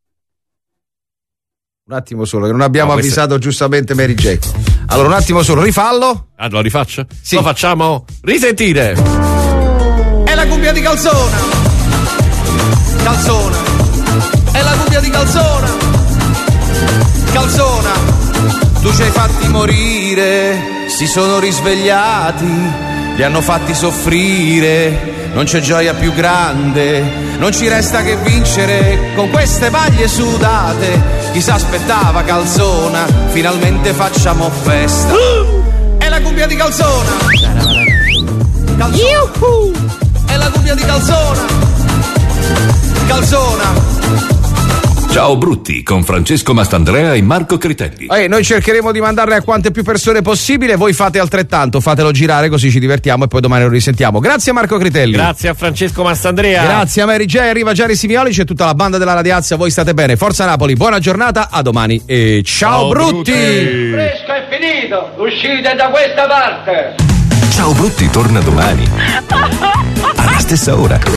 Un attimo solo, che non abbiamo avvisato giustamente Mary J. Allora, un attimo solo, rifallo. Lo rifaccio? Sì. Lo facciamo risentire. È la cumbia di Calzona. Calzona. È la cumbia di Calzona. Calzona. Tu ci hai fatti morire. Si sono risvegliati, li hanno fatti soffrire, non c'è gioia più grande, non ci resta che vincere con queste maglie sudate. Chi s'aspettava Calzona, finalmente facciamo festa. È la cumbia di Calzona. Calzona. È la cumbia di Calzona. Calzona. Ciao Brutti con Francesco Mastandrea e Marco Critelli. Noi cercheremo di mandarle a quante più persone possibile, voi fate altrettanto, fatelo girare così ci divertiamo e poi domani lo risentiamo. Grazie a Marco Critelli. Grazie a Francesco Mastandrea. Grazie a Mary J, arriva Gianni Simioli, c'è tutta la banda della Radiazza, voi state bene. Forza Napoli, buona giornata, a domani e ciao Brutti. Fresco è finito, uscite da questa parte. Ciao Brutti torna domani alla stessa ora.